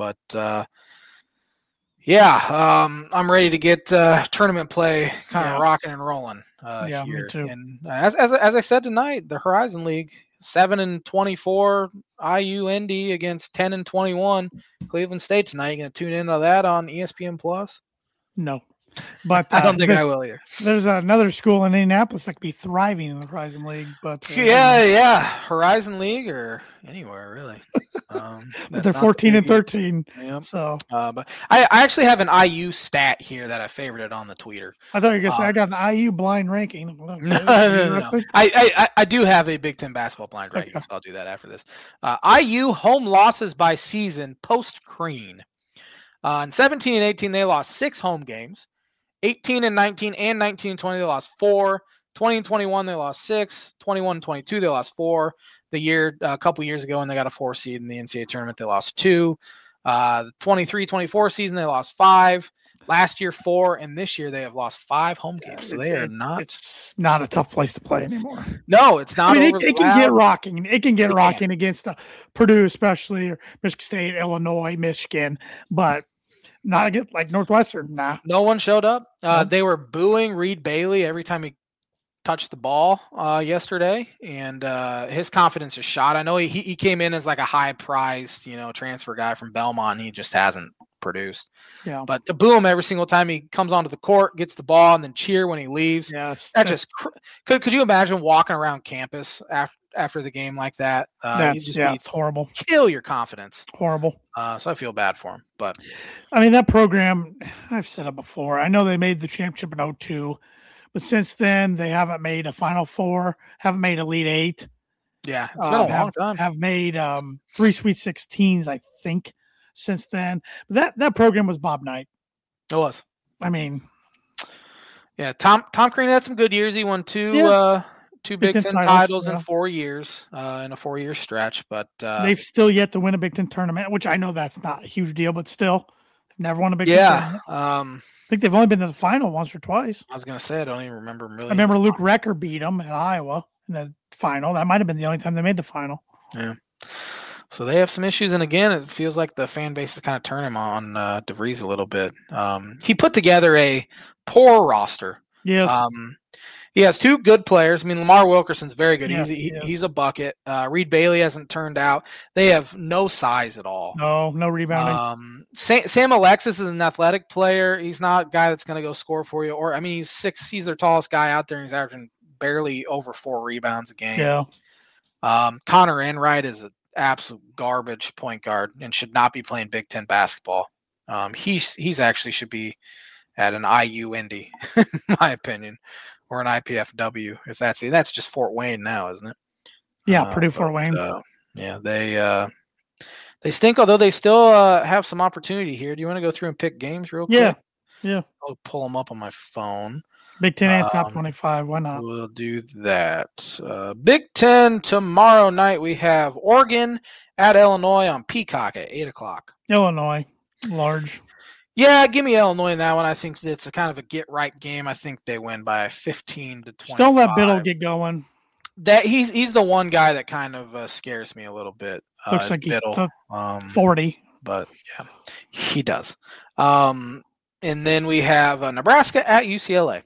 ready to get tournament play kind of rocking and rolling here. Me too. And as I said tonight, the Horizon League. 7-24 IU Indy against 10-21 Cleveland State tonight. You gonna tune into that on ESPN Plus? No, but I don't think I will either. There's another school in Indianapolis that could be thriving in the Horizon League, but Horizon League or anywhere really. But they're 14-13. Yep. So, but I actually have an IU stat here that I favorited on the tweeter. I thought you were gonna say I got an IU blind ranking. No. I do have a Big Ten basketball blind ranking, so I'll do that after this. IU home losses by season post Crean. In 17 and 18, they lost 6 home games. 18 and 19 and 19 and 20, they lost 4. 20 and 21, they lost 6. 21 and 22, they lost 4. A couple years ago when they got a 4 seed in the NCAA tournament, they lost 2. The 23-24 season, they lost 5. Last year, 4, and this year they have lost 5 home games. So they are not. It's not a tough place to play anymore. No, it's not. I mean, it can get rocking. It can get rocking against Purdue, especially, or Michigan State, Illinois, Michigan, but not against like Northwestern. Nah, no one showed up. They were booing Reed Bailey every time he touched the ball yesterday, and his confidence is shot. I know he came in as like a high-priced, transfer guy from Belmont, and he just hasn't produced. Yeah. But to boo him every single time he comes onto the court, gets the ball, and then cheer when he leaves. Yes. Could you imagine walking around campus after the game like that? It's horrible. Kill your confidence. Horrible. So I feel bad for him. But I mean, that program, I've said it before. I know they made the championship in 2002, but since then they haven't made a Final Four, haven't made Elite Eight. Yeah, it's been a long time. Have made 3 Sweet 16s, I think, since then. But that program was Bob Knight. It was. I mean, yeah, Tom Crean had some good years. He won two Big Ten titles in 4 years, in a 4-year stretch. But they've still yet to win a Big Ten tournament, which I know that's not a huge deal, but still, they've never won a Big Ten tournament. I think they've only been to the final once or twice. I was going to say, I don't even remember. I remember Luke Recker beat them at Iowa in the final. That might have been the only time they made the final. Yeah. So they have some issues, and again, it feels like the fan base is kind of turning on DeVries a little bit. He put together a poor roster. Yes. He has 2 good players. I mean, Lamar Wilkerson's very good. Yeah, he's a bucket. Reed Bailey hasn't turned out. They have no size at all. No rebounding. Sam Alexis is an athletic player. He's not a guy that's going to go score for you. He's 6. He's their tallest guy out there, and he's averaging barely over 4 rebounds a game. Yeah. Connor Enright is an absolute garbage point guard and should not be playing Big Ten basketball. He's actually should be at an IU Indy, in my opinion, or an IPFW. If that's just Fort Wayne now, isn't it? Yeah, Purdue Fort Wayne. Yeah, they stink. Although they still have some opportunity here. Do you want to go through and pick games real quick? Yeah. I'll pull them up on my phone. Big Ten and top 25. Why not? We'll do that. Big Ten tomorrow night. We have Oregon at Illinois on Peacock at 8:00. Illinois, large. Yeah, give me Illinois in that one. I think it's a kind of a get-right game. I think they win by 15 to 25. Still let Biddle get going. That he's the one guy that kind of scares me a little bit. Looks like Biddle. He's 40. But, yeah, he does. And then we have Nebraska at UCLA.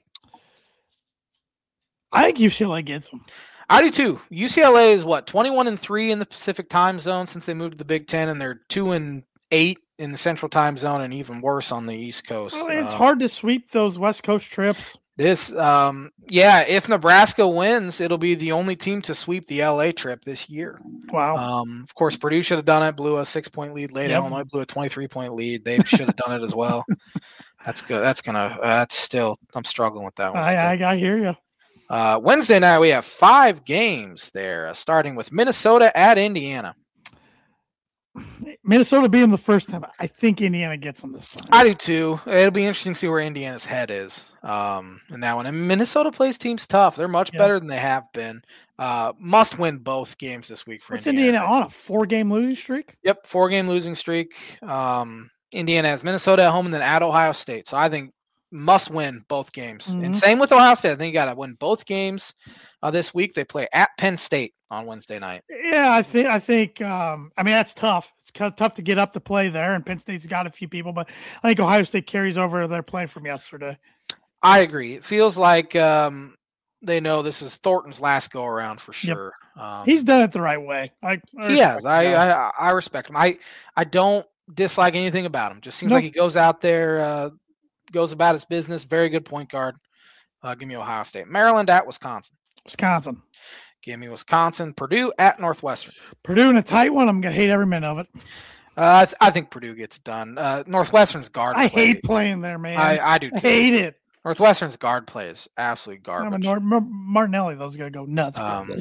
I think UCLA gets them. I do too. UCLA is 21-3 in the Pacific time zone since they moved to the Big Ten, and they're 2-8 in the Central time zone, and even worse on the East Coast. Well, it's hard to sweep those West Coast trips. If Nebraska wins, it'll be the only team to sweep the LA trip this year. Wow. Of course, Purdue should have done it. Blew a 6-point lead late. Yep. Illinois blew a 23-point lead. They should have done it as well. That's good. That's still. I'm struggling with that one. I hear you. Wednesday night, we have 5 games there, starting with Minnesota at Indiana. Minnesota beat them the first time. I think Indiana gets them this time. I do too. It'll be interesting to see where Indiana's head is in that one. And Minnesota plays teams tough. They're much better than they have been. Must win both games this week for Indiana. Indiana on a 4-game losing streak? Yep, 4-game losing streak. Indiana has Minnesota at home and then at Ohio State. So I think must win both games. Mm-hmm. And same with Ohio State. I think you got to win both games this week. They play at Penn State on Wednesday night. Yeah, I think. That's tough. It's kind of tough to get up to play there, and Penn State's got a few people, but I think Ohio State carries over their play from yesterday. I agree. It feels like they know this is Thornton's last go around for sure. Yep. He's done it the right way. He has. I respect him. I don't dislike anything about him. Just seems like he goes out there. Goes about his business. Very good point guard. Give me Ohio State. Maryland at Wisconsin. Give me Wisconsin. Purdue at Northwestern. Purdue in a tight one. I'm going to hate every minute of it. I think Purdue gets it done. Northwestern's guard play. I hate playing there, man. I do too. I hate it. Northwestern's guard play is absolutely garbage. Martinelli, those going to go nuts.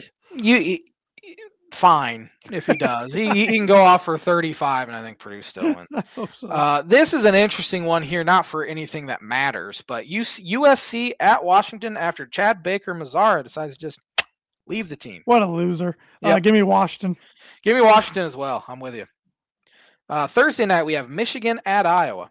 Fine if he does. he can go off for 35, and I think Purdue still wins. I hope so. This is an interesting one here, not for anything that matters, but USC at Washington after Chad Baker-Mazara decides to just leave the team. What a loser. Yep. Give me Washington. Give me Washington as well. I'm with you. Thursday night, we have Michigan at Iowa.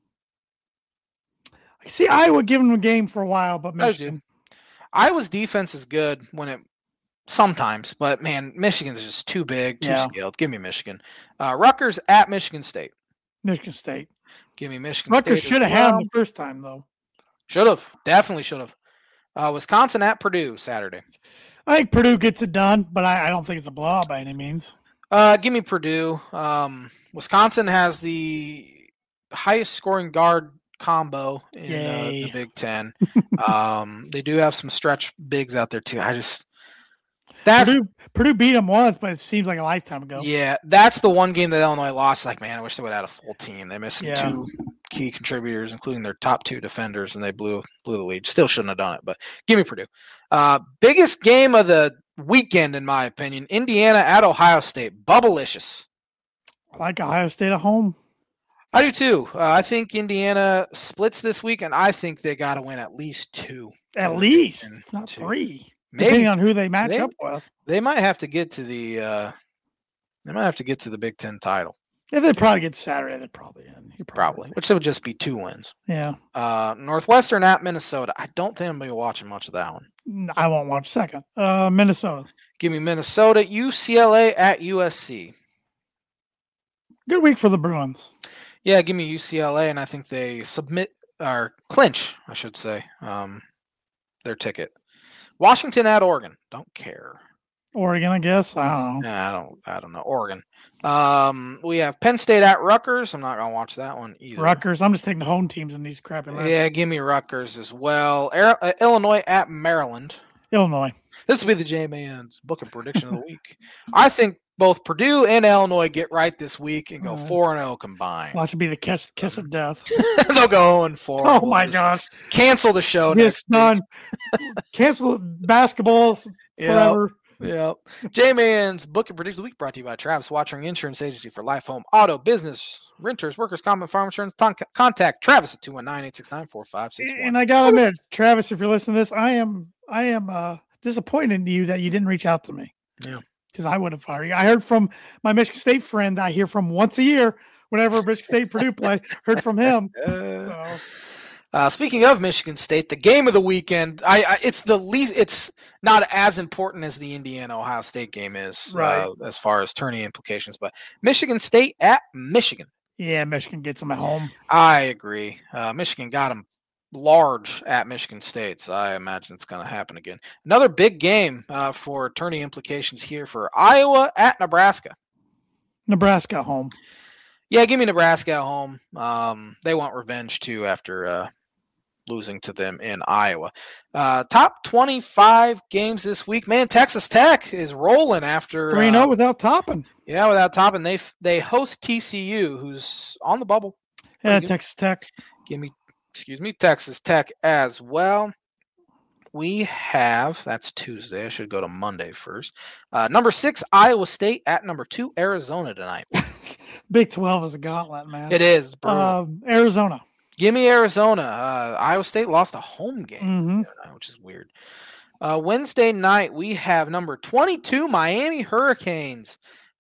I see Iowa giving them a game for a while, but Michigan. Iowa's defense is good sometimes, but man, Michigan's just too big, too skilled. Give me Michigan. Rutgers at Michigan State. Michigan State. Give me Michigan Rutgers State. Rutgers should have had them the first time, though. Should have. Definitely should have. Wisconsin at Purdue Saturday. I think Purdue gets it done, but I don't think it's a blowout by any means. Give me Purdue. Wisconsin has the highest scoring guard combo in the Big Ten. They do have some stretch bigs out there too. Purdue beat them once, but it seems like a lifetime ago. Yeah, that's the one game that Illinois lost. Like, man, I wish they would have had a full team. They missed two key contributors, including their top two defenders, and they blew the lead. Still shouldn't have done it, but give me Purdue. Biggest game of the weekend, in my opinion, Indiana at Ohio State. Bubblicious. I like Ohio State at home. I do too. I think Indiana splits this week, and I think they got to win at least 2. At least, not 3. Maybe, depending on who they match up with. They might have to get to the Big Ten title. If they probably get Saturday, they're probably in. Probably, which would just be 2 wins. Yeah. Northwestern at Minnesota. I don't think I'm going to be watching much of that one. I won't watch second. Minnesota. Give me Minnesota. UCLA at USC. Good week for the Bruins. Yeah, give me UCLA, and I think they clinch, I should say, their ticket. Washington at Oregon. Don't care. Oregon, I guess. I don't know. Nah, I don't know. Oregon. We have Penn State at Rutgers. I'm not gonna watch that one either. Rutgers. I'm just taking the home teams in these crappy rounds. Yeah, give me Rutgers as well. Illinois at Maryland. Illinois. This will be the J-Man's book of prediction of the week. I think both Purdue and Illinois get right this week and go 4-0 combined. Watch it be the kiss of death. They'll go 0-4. Oh my gosh! Cancel the show. It's done. Cancel basketball forever. Yep. J-Man's book of prediction of the week brought to you by Travis Watching Insurance Agency for life, home, auto, business, renters, workers' comp, and farm insurance. Contact Travis at 219-869-4561. And I gotta admit, Travis, if you're listening to this, I am disappointed in you that you didn't reach out to me. Yeah. Because I would have fired you. I heard from my Michigan State friend that I hear from once a year whenever Michigan State Purdue play. Heard from him. Speaking of Michigan State, the game of the weekend, it's not as important as the Indiana Ohio State game is, right, as far as tourney implications. But Michigan State at Michigan. Yeah, Michigan gets them at home. I agree. Michigan got them large at Michigan State, so I imagine it's going to happen again. Another big game for tourney implications here for Iowa at Nebraska. Nebraska at home. Yeah, give me Nebraska at home. They want revenge too after losing to them in Iowa. Top 25 games this week. Man, Texas Tech is rolling after 3-0 without Toppin. Yeah, without Toppin. They host TCU, who's on the bubble. Yeah, Texas Tech. Texas Tech as well. We have, that's Tuesday. I should go to Monday first. Number 6, Iowa State at number 2, Arizona tonight. Big 12 is a gauntlet, man. It is. Arizona. Give me Arizona. Iowa State lost a home game, which is weird. Wednesday night, we have number 22, Miami Hurricanes,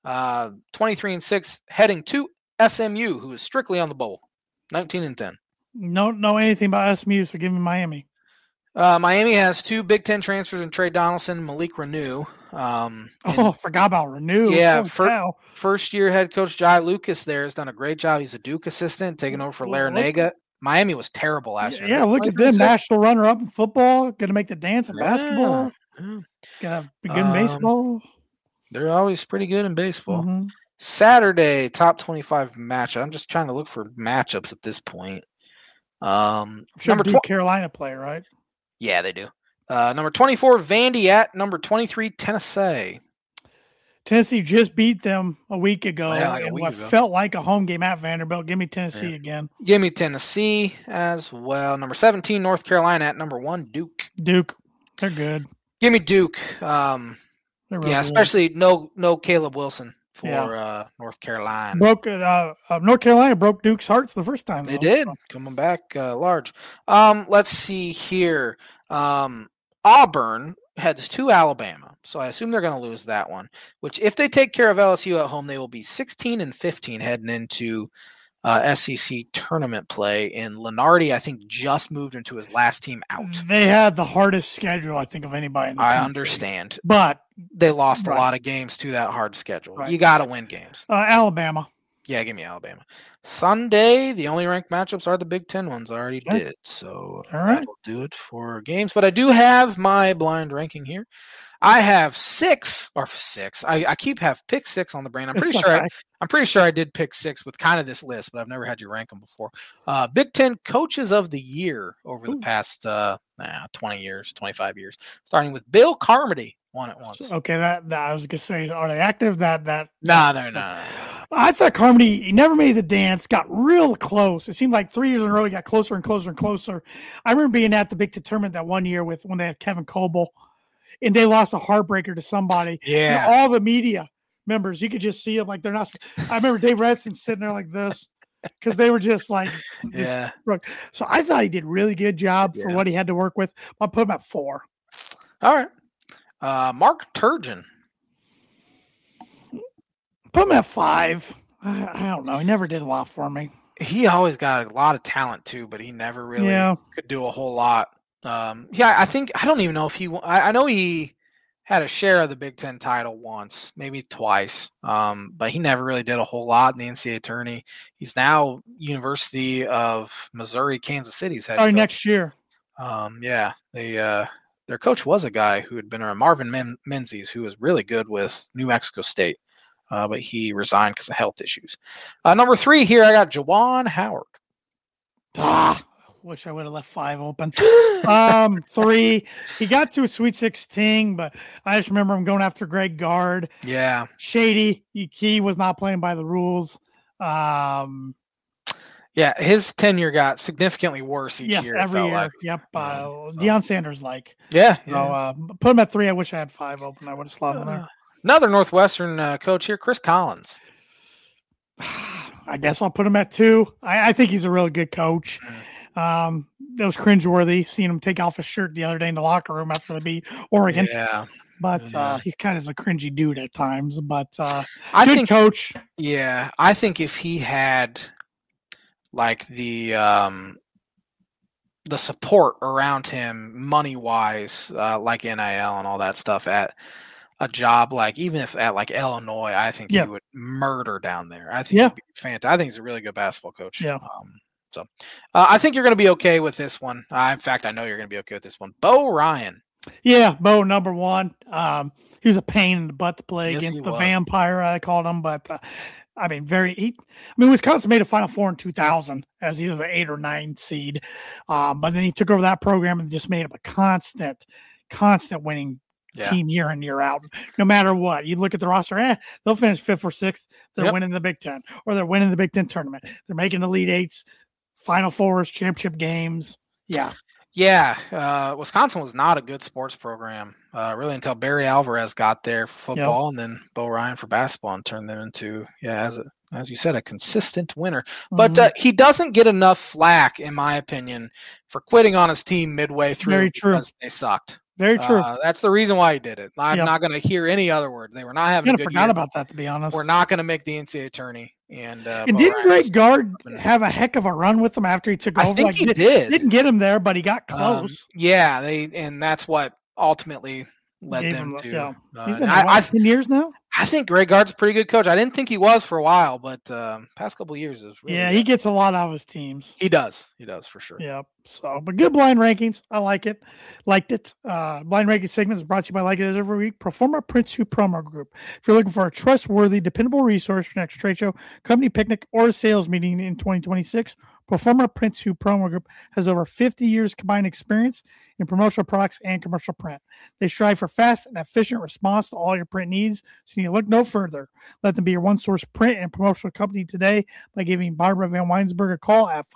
23-6, heading to SMU, who is strictly on the bowl, 19-10. Don't know anything about SMU, so give me Miami. Miami has 2 Big Ten transfers in Trey Donaldson, Malik Renew. Forgot about Renew. Yeah, first-year head coach Jai Lucas there has done a great job. He's a Duke assistant, taking over for Larinaga. Miami was terrible last year. Yeah, look at them. National runner-up in football. Going to make the dance in basketball. Going to be good in baseball. They're always pretty good in baseball. Mm-hmm. Saturday, top 25 matchup. I'm just trying to look for matchups at this point. Number 2, Carolina play, right? Yeah, they do. Number 24, Vandy at number 23, Tennessee. Tennessee just beat them a week ago felt like a home game at Vanderbilt. Give me Tennessee again. Give me Tennessee as well. Number 17, North Carolina at number 1, Duke. They're good. Give me Duke. Especially no Caleb Wilson for North Carolina. North Carolina broke Duke's hearts the first time. They did. Coming back large. Let's see here. Auburn heads to Alabama, so I assume they're going to lose that one, which if they take care of LSU at home, they will be 16-15 heading into SEC tournament play. And Lenardi, I think, just moved into his last team out. They had the hardest schedule, I think, of anybody in the country. I understand. But they lost a lot of games to that hard schedule. Right. You got to win games. Alabama. Yeah, give me Alabama. Sunday, the only ranked matchups are the Big Ten ones. I already Okay. did. So All right. that'll do it for games. But I do have my blind ranking here. I have six. I keep have pick six on the brain. I'm pretty sure I did pick six with kind of this list, but I've never had you rank them before. Big Ten coaches of the year over the past 20 years, 25 years, starting with Bill Carmody. Won it once. Okay, that I was gonna say, are they active? No. I thought Carmody, he never made the dance, got real close. It seemed like 3 years in a row he got closer and closer and closer. I remember being at the Big Ten tournament that one year when they had Kevin Coble, and they lost a heartbreaker to somebody. Yeah, and all the media members, you could just see them like they're not. I remember Dave Redson sitting there like this because they were just like, yeah. So I thought he did a really good job for what he had to work with. I'll put him at 4. All right. Mark Turgeon. Put him at 5. I don't know. He never did a lot for me. He always got a lot of talent too, but he never really could do a whole lot. I don't even know if I know he had a share of the Big Ten title once, maybe twice, but he never really did a whole lot in the NCAA tourney. He's now University of Missouri, Kansas City's head coach. Next year. Their coach was a guy who had been around, Marvin Menzies, who was really good with New Mexico State, but he resigned because of health issues. Number 3 here, I got Juwan Howard. Wish I would have left 5 open. 3, he got to a Sweet 16, but I just remember him going after Greg Gard. Yeah. Shady. He was not playing by the rules. Yeah, his tenure got significantly worse each year. Every year. Like. Yep. Deion Sanders like. Yeah. So put him at 3. I wish I had 5 open. I would have slotted him there. Another Northwestern coach here, Chris Collins. I guess I'll put him at 2. I think he's a really good coach. That was cringeworthy seeing him take off his shirt the other day in the locker room after they beat Oregon. Yeah. But he kind of is a cringy dude at times. But I think coach. Yeah, I think if he had like the support around him money wise, like NIL and all that stuff at a job like even if at like Illinois, I think he would murder down there. I think he'd be fantastic. I think he's a really good basketball coach. Yeah. So I think you're going to be okay with this one. In fact, I know you're going to be okay with this one. Bo Ryan. Yeah, Bo, number 1. He was a pain in the butt to play against the vampire, I called him. But, Wisconsin made a Final Four in 2000 as either the 8 or 9 seed. But then he took over that program and just made him a constant winning team year in, year out. No matter what. You look at the roster, they'll finish 5th or 6th. They're winning the Big Ten, or they're winning the Big Ten tournament. They're making the Elite Eights, Final Fours, championship games. Yeah. Yeah. Wisconsin was not a good sports program, really until Barry Alvarez got there for football and then Bo Ryan for basketball and turned them into, as you said, a consistent winner. But he doesn't get enough flack, in my opinion, for quitting on his team midway through. Very true. Because they sucked. Very true. That's the reason why he did it. I'm not going to hear any other word. They were not having a good forgot year. About that, to be honest. We're not going to make the NCAA tourney. And didn't Greg Gard have a heck of a run with them after he took over? I think he did. Didn't get him there, but he got close. And that's what ultimately led them to. He's been there 10 years now. I think Greg Gard's a pretty good coach. I didn't think he was for a while, but past couple of years is really good. He gets a lot out of his teams. He does for sure. Yeah. So, but good blind rankings. I liked it. Blind ranking segment is brought to you by, like it is every week, Proforma Prince2 Promo Group. If you're looking for a trustworthy, dependable resource for next trade show, company picnic, or sales meeting in 2026, Proforma Prince2 Promo Group has over 50 years combined experience in promotional products and commercial print. They strive for fast and efficient response to all your print needs, so you need to look no further. Let them be your one-source print and promotional company today by giving Barbara Van Weinsberg a call at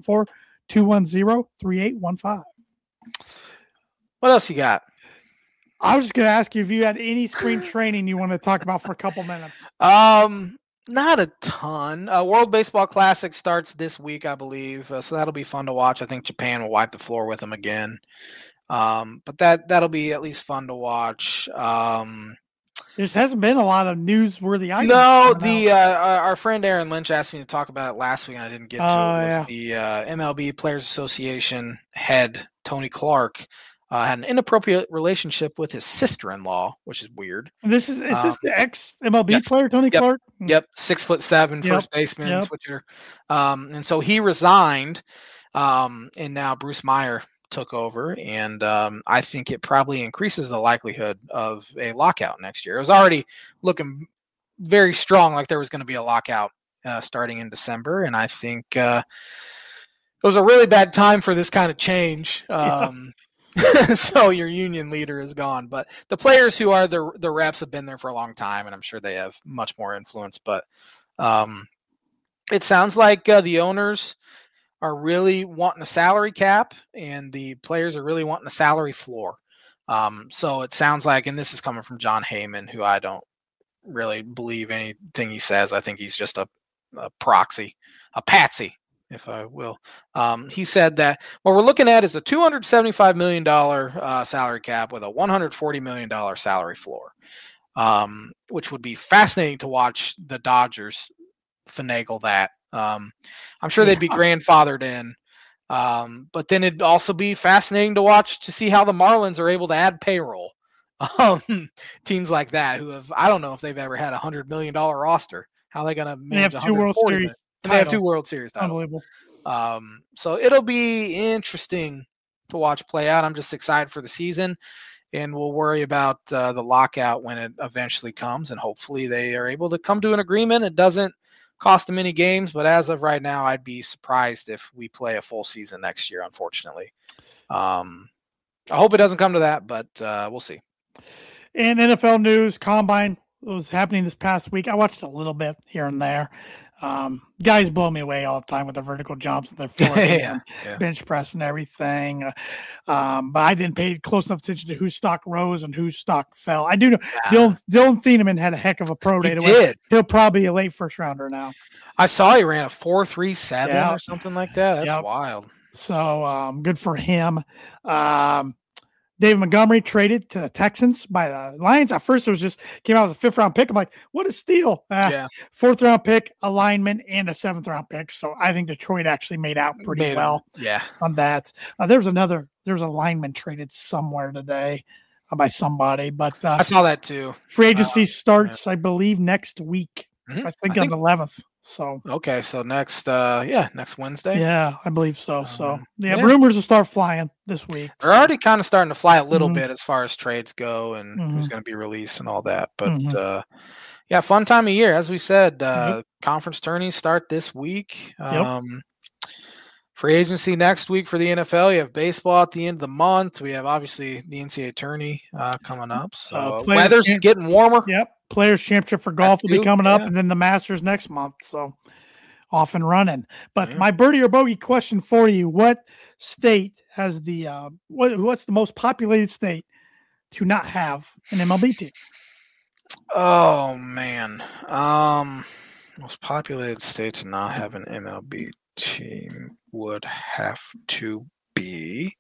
574-210-3815. What else you got? I was just going to ask you if you had any spring training you want to talk about for a couple minutes. Not a ton. World Baseball Classic starts this week, I believe, so that'll be fun to watch. I think Japan will wipe the floor with them again, but that'll be at least fun to watch. There hasn't been a lot of newsworthy items. No, our friend Aaron Lynch asked me to talk about it last week, and I didn't get to it. It was the MLB Players Association head Tony Clark had an inappropriate relationship with his sister-in-law, which is weird. This is this the ex MLB player, Tony Yep. Clark? Yep, 6'7", first baseman, switcher. And so he resigned, and now Bruce Meyer took over, and I think it probably increases the likelihood of a lockout next year. It was already looking very strong, like there was going to be a lockout starting in December, and I think it was a really bad time for this kind of change. So your union leader is gone, but the players who are the reps have been there for a long time, and I'm sure they have much more influence. But it sounds like the owners are really wanting a salary cap, and the players are really wanting a salary floor. So it sounds like, and this is coming from John Heyman, who I don't really believe anything he says. I think he's just a proxy, a patsy, if I will. He said that what we're looking at is a $275 million salary cap with a $140 million salary floor, which would be fascinating to watch the Dodgers finagle that. I'm sure they'd be grandfathered in, but then it'd also be fascinating to watch to see how the Marlins are able to add payroll. Teams like that who have, I don't know if they've ever had $100 million roster. How are they going to manage? They have 2 World Series. They have 2 World Series titles. Unbelievable. So it'll be interesting to watch play out. I'm just excited for the season, and we'll worry about the lockout when it eventually comes, and hopefully they are able to come to an agreement. It doesn't cost them any games, but as of right now, I'd be surprised if we play a full season next year, unfortunately. I hope it doesn't come to that, but we'll see. In NFL news, Combine was happening this past week. I watched a little bit here and there. Guys blow me away all the time with their vertical jumps and their forwards bench press and everything. But I didn't pay close enough attention to whose stock rose and whose stock fell. I do know Dylan Thieneman had a heck of a pro day. He did. He'll probably be a late first rounder now. I saw he ran a 4.37 or something like that. That's wild. So good for him. David Montgomery traded to the Texans by the Lions. At first, it was just came out as a 5th round pick. I'm like, what a steal. 4th round pick, a lineman, and a 7th round pick. So I think Detroit actually made out pretty well on that. There was a lineman traded somewhere today by somebody. But I saw that too. Free agency starts, I believe, next week. I think on the 11th. So okay, so next Wednesday. Yeah, I believe so. Rumors will start flying this week. They're already kind of starting to fly a little bit as far as trades go and who's going to be released and all that. But fun time of year, as we said. Conference tourneys start this week. Free agency next week for the NFL. You have baseball at the end of the month. We have obviously the NCAA tourney coming up. So weather's getting warmer. Yep. Players Championship for golf will be coming up, and then the Masters next month. So off and running. But my birdie or bogey question for you: what state has the what's the most populated state to not have an MLB team? Oh man, most populated state to not have an MLB team would have to be.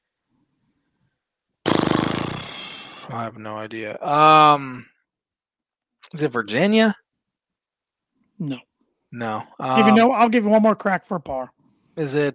I have no idea. Is it Virginia? No. I'll give you one more crack for a par. Is it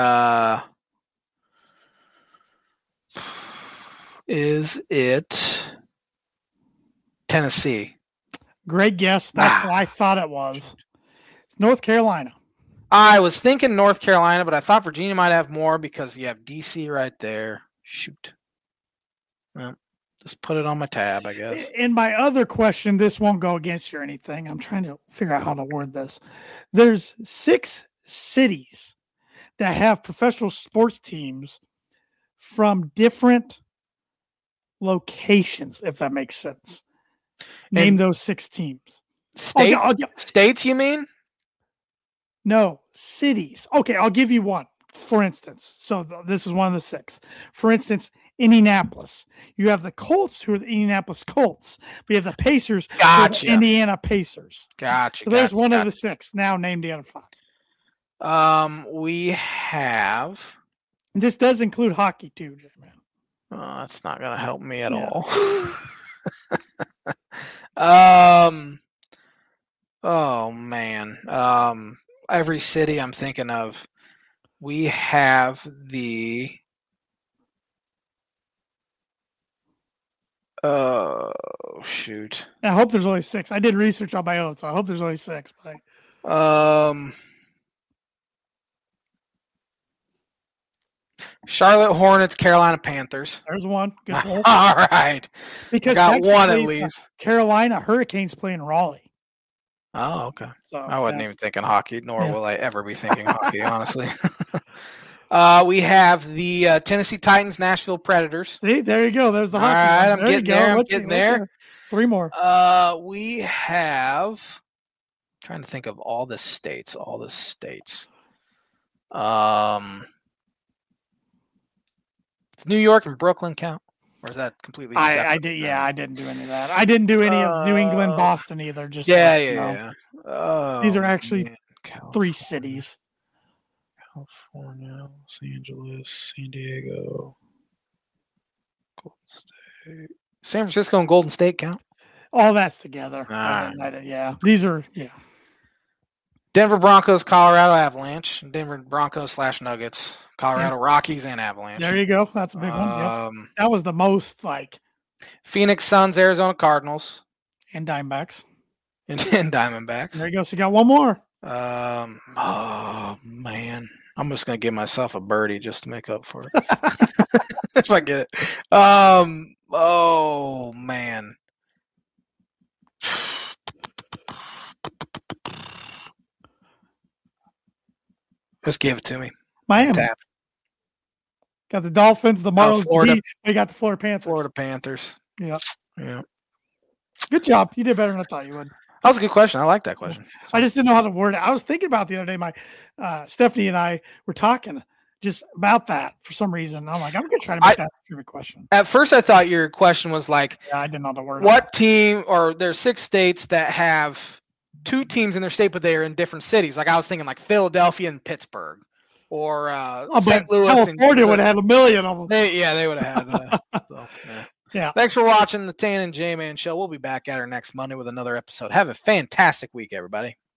Tennessee? Great guess. That's what I thought it was. It's North Carolina. I was thinking North Carolina, but I thought Virginia might have more because you have DC right there. Shoot. Well, just put it on my tab, I guess. In my other question, this won't go against you or anything. I'm trying to figure out how to word this. There's 6 cities that have professional sports teams from different locations, if that makes sense. Name those 6 teams. States, you mean? No, cities. Okay, I'll give you one, for instance. So this is one of the 6. For instance, Indianapolis. You have the Colts, who are the Indianapolis Colts. We have the Pacers, who are the Indiana Pacers. Gotcha. So there's one of the 6. Now name the other 5. We have. This does include hockey too, J-Man. That's not going to help me at all. Oh man. Every city I'm thinking of, we have the Oh, shoot. I hope there's only 6. I did research on my own, so I hope there's only 6. But Charlotte Hornets, Carolina Panthers. There's one. Good All right. Because got one at least. Carolina Hurricanes play in Raleigh. Oh, okay. So I wasn't even thinking hockey, nor will I ever be thinking hockey, honestly. We have the Tennessee Titans, Nashville Predators. See, there you go. There's the hockey. All right, I'm getting there. I'm getting there. 3 more. We have. I'm trying to think of all the states. Does New York and Brooklyn count? Or is that completely separate? I did. Yeah, I didn't do any of that. I didn't do any of New England, Boston either. Just yeah. These are actually 3 cities. California, Los Angeles, San Diego, Golden State. San Francisco and Golden State count? All that's together. Right. These are, Denver Broncos, Colorado Avalanche, Denver Broncos / Nuggets, Colorado Rockies, and Avalanche. There you go. That's a big one. That was the most Phoenix Suns, Arizona Cardinals, and Diamondbacks. And Diamondbacks. There you go. So you got one more. Oh man, I'm just gonna give myself a birdie just to make up for it. If I get it. Oh man. Just give it to me. Miami. Tap. Got the Dolphins, the Marlins, Florida. They got the Florida Panthers. Florida Panthers. Yeah. Good job. You did better than I thought you would. That was a good question. I like that question. I just didn't know how to word it. I was thinking about it the other day. My Stephanie and I were talking just about that for some reason. I'm like, I'm going to try to make that a favorite question. At first, I thought your question was like, I didn't know how to word it. What team, or there's 6 states that have 2 teams in their state, but they are in different cities. Like I was thinking like Philadelphia and Pittsburgh, or St. Louis. California would have had a million of them. They would have had. Yeah. Thanks for watching the Tan and J-Man Show. We'll be back at her next Monday with another episode. Have a fantastic week, everybody.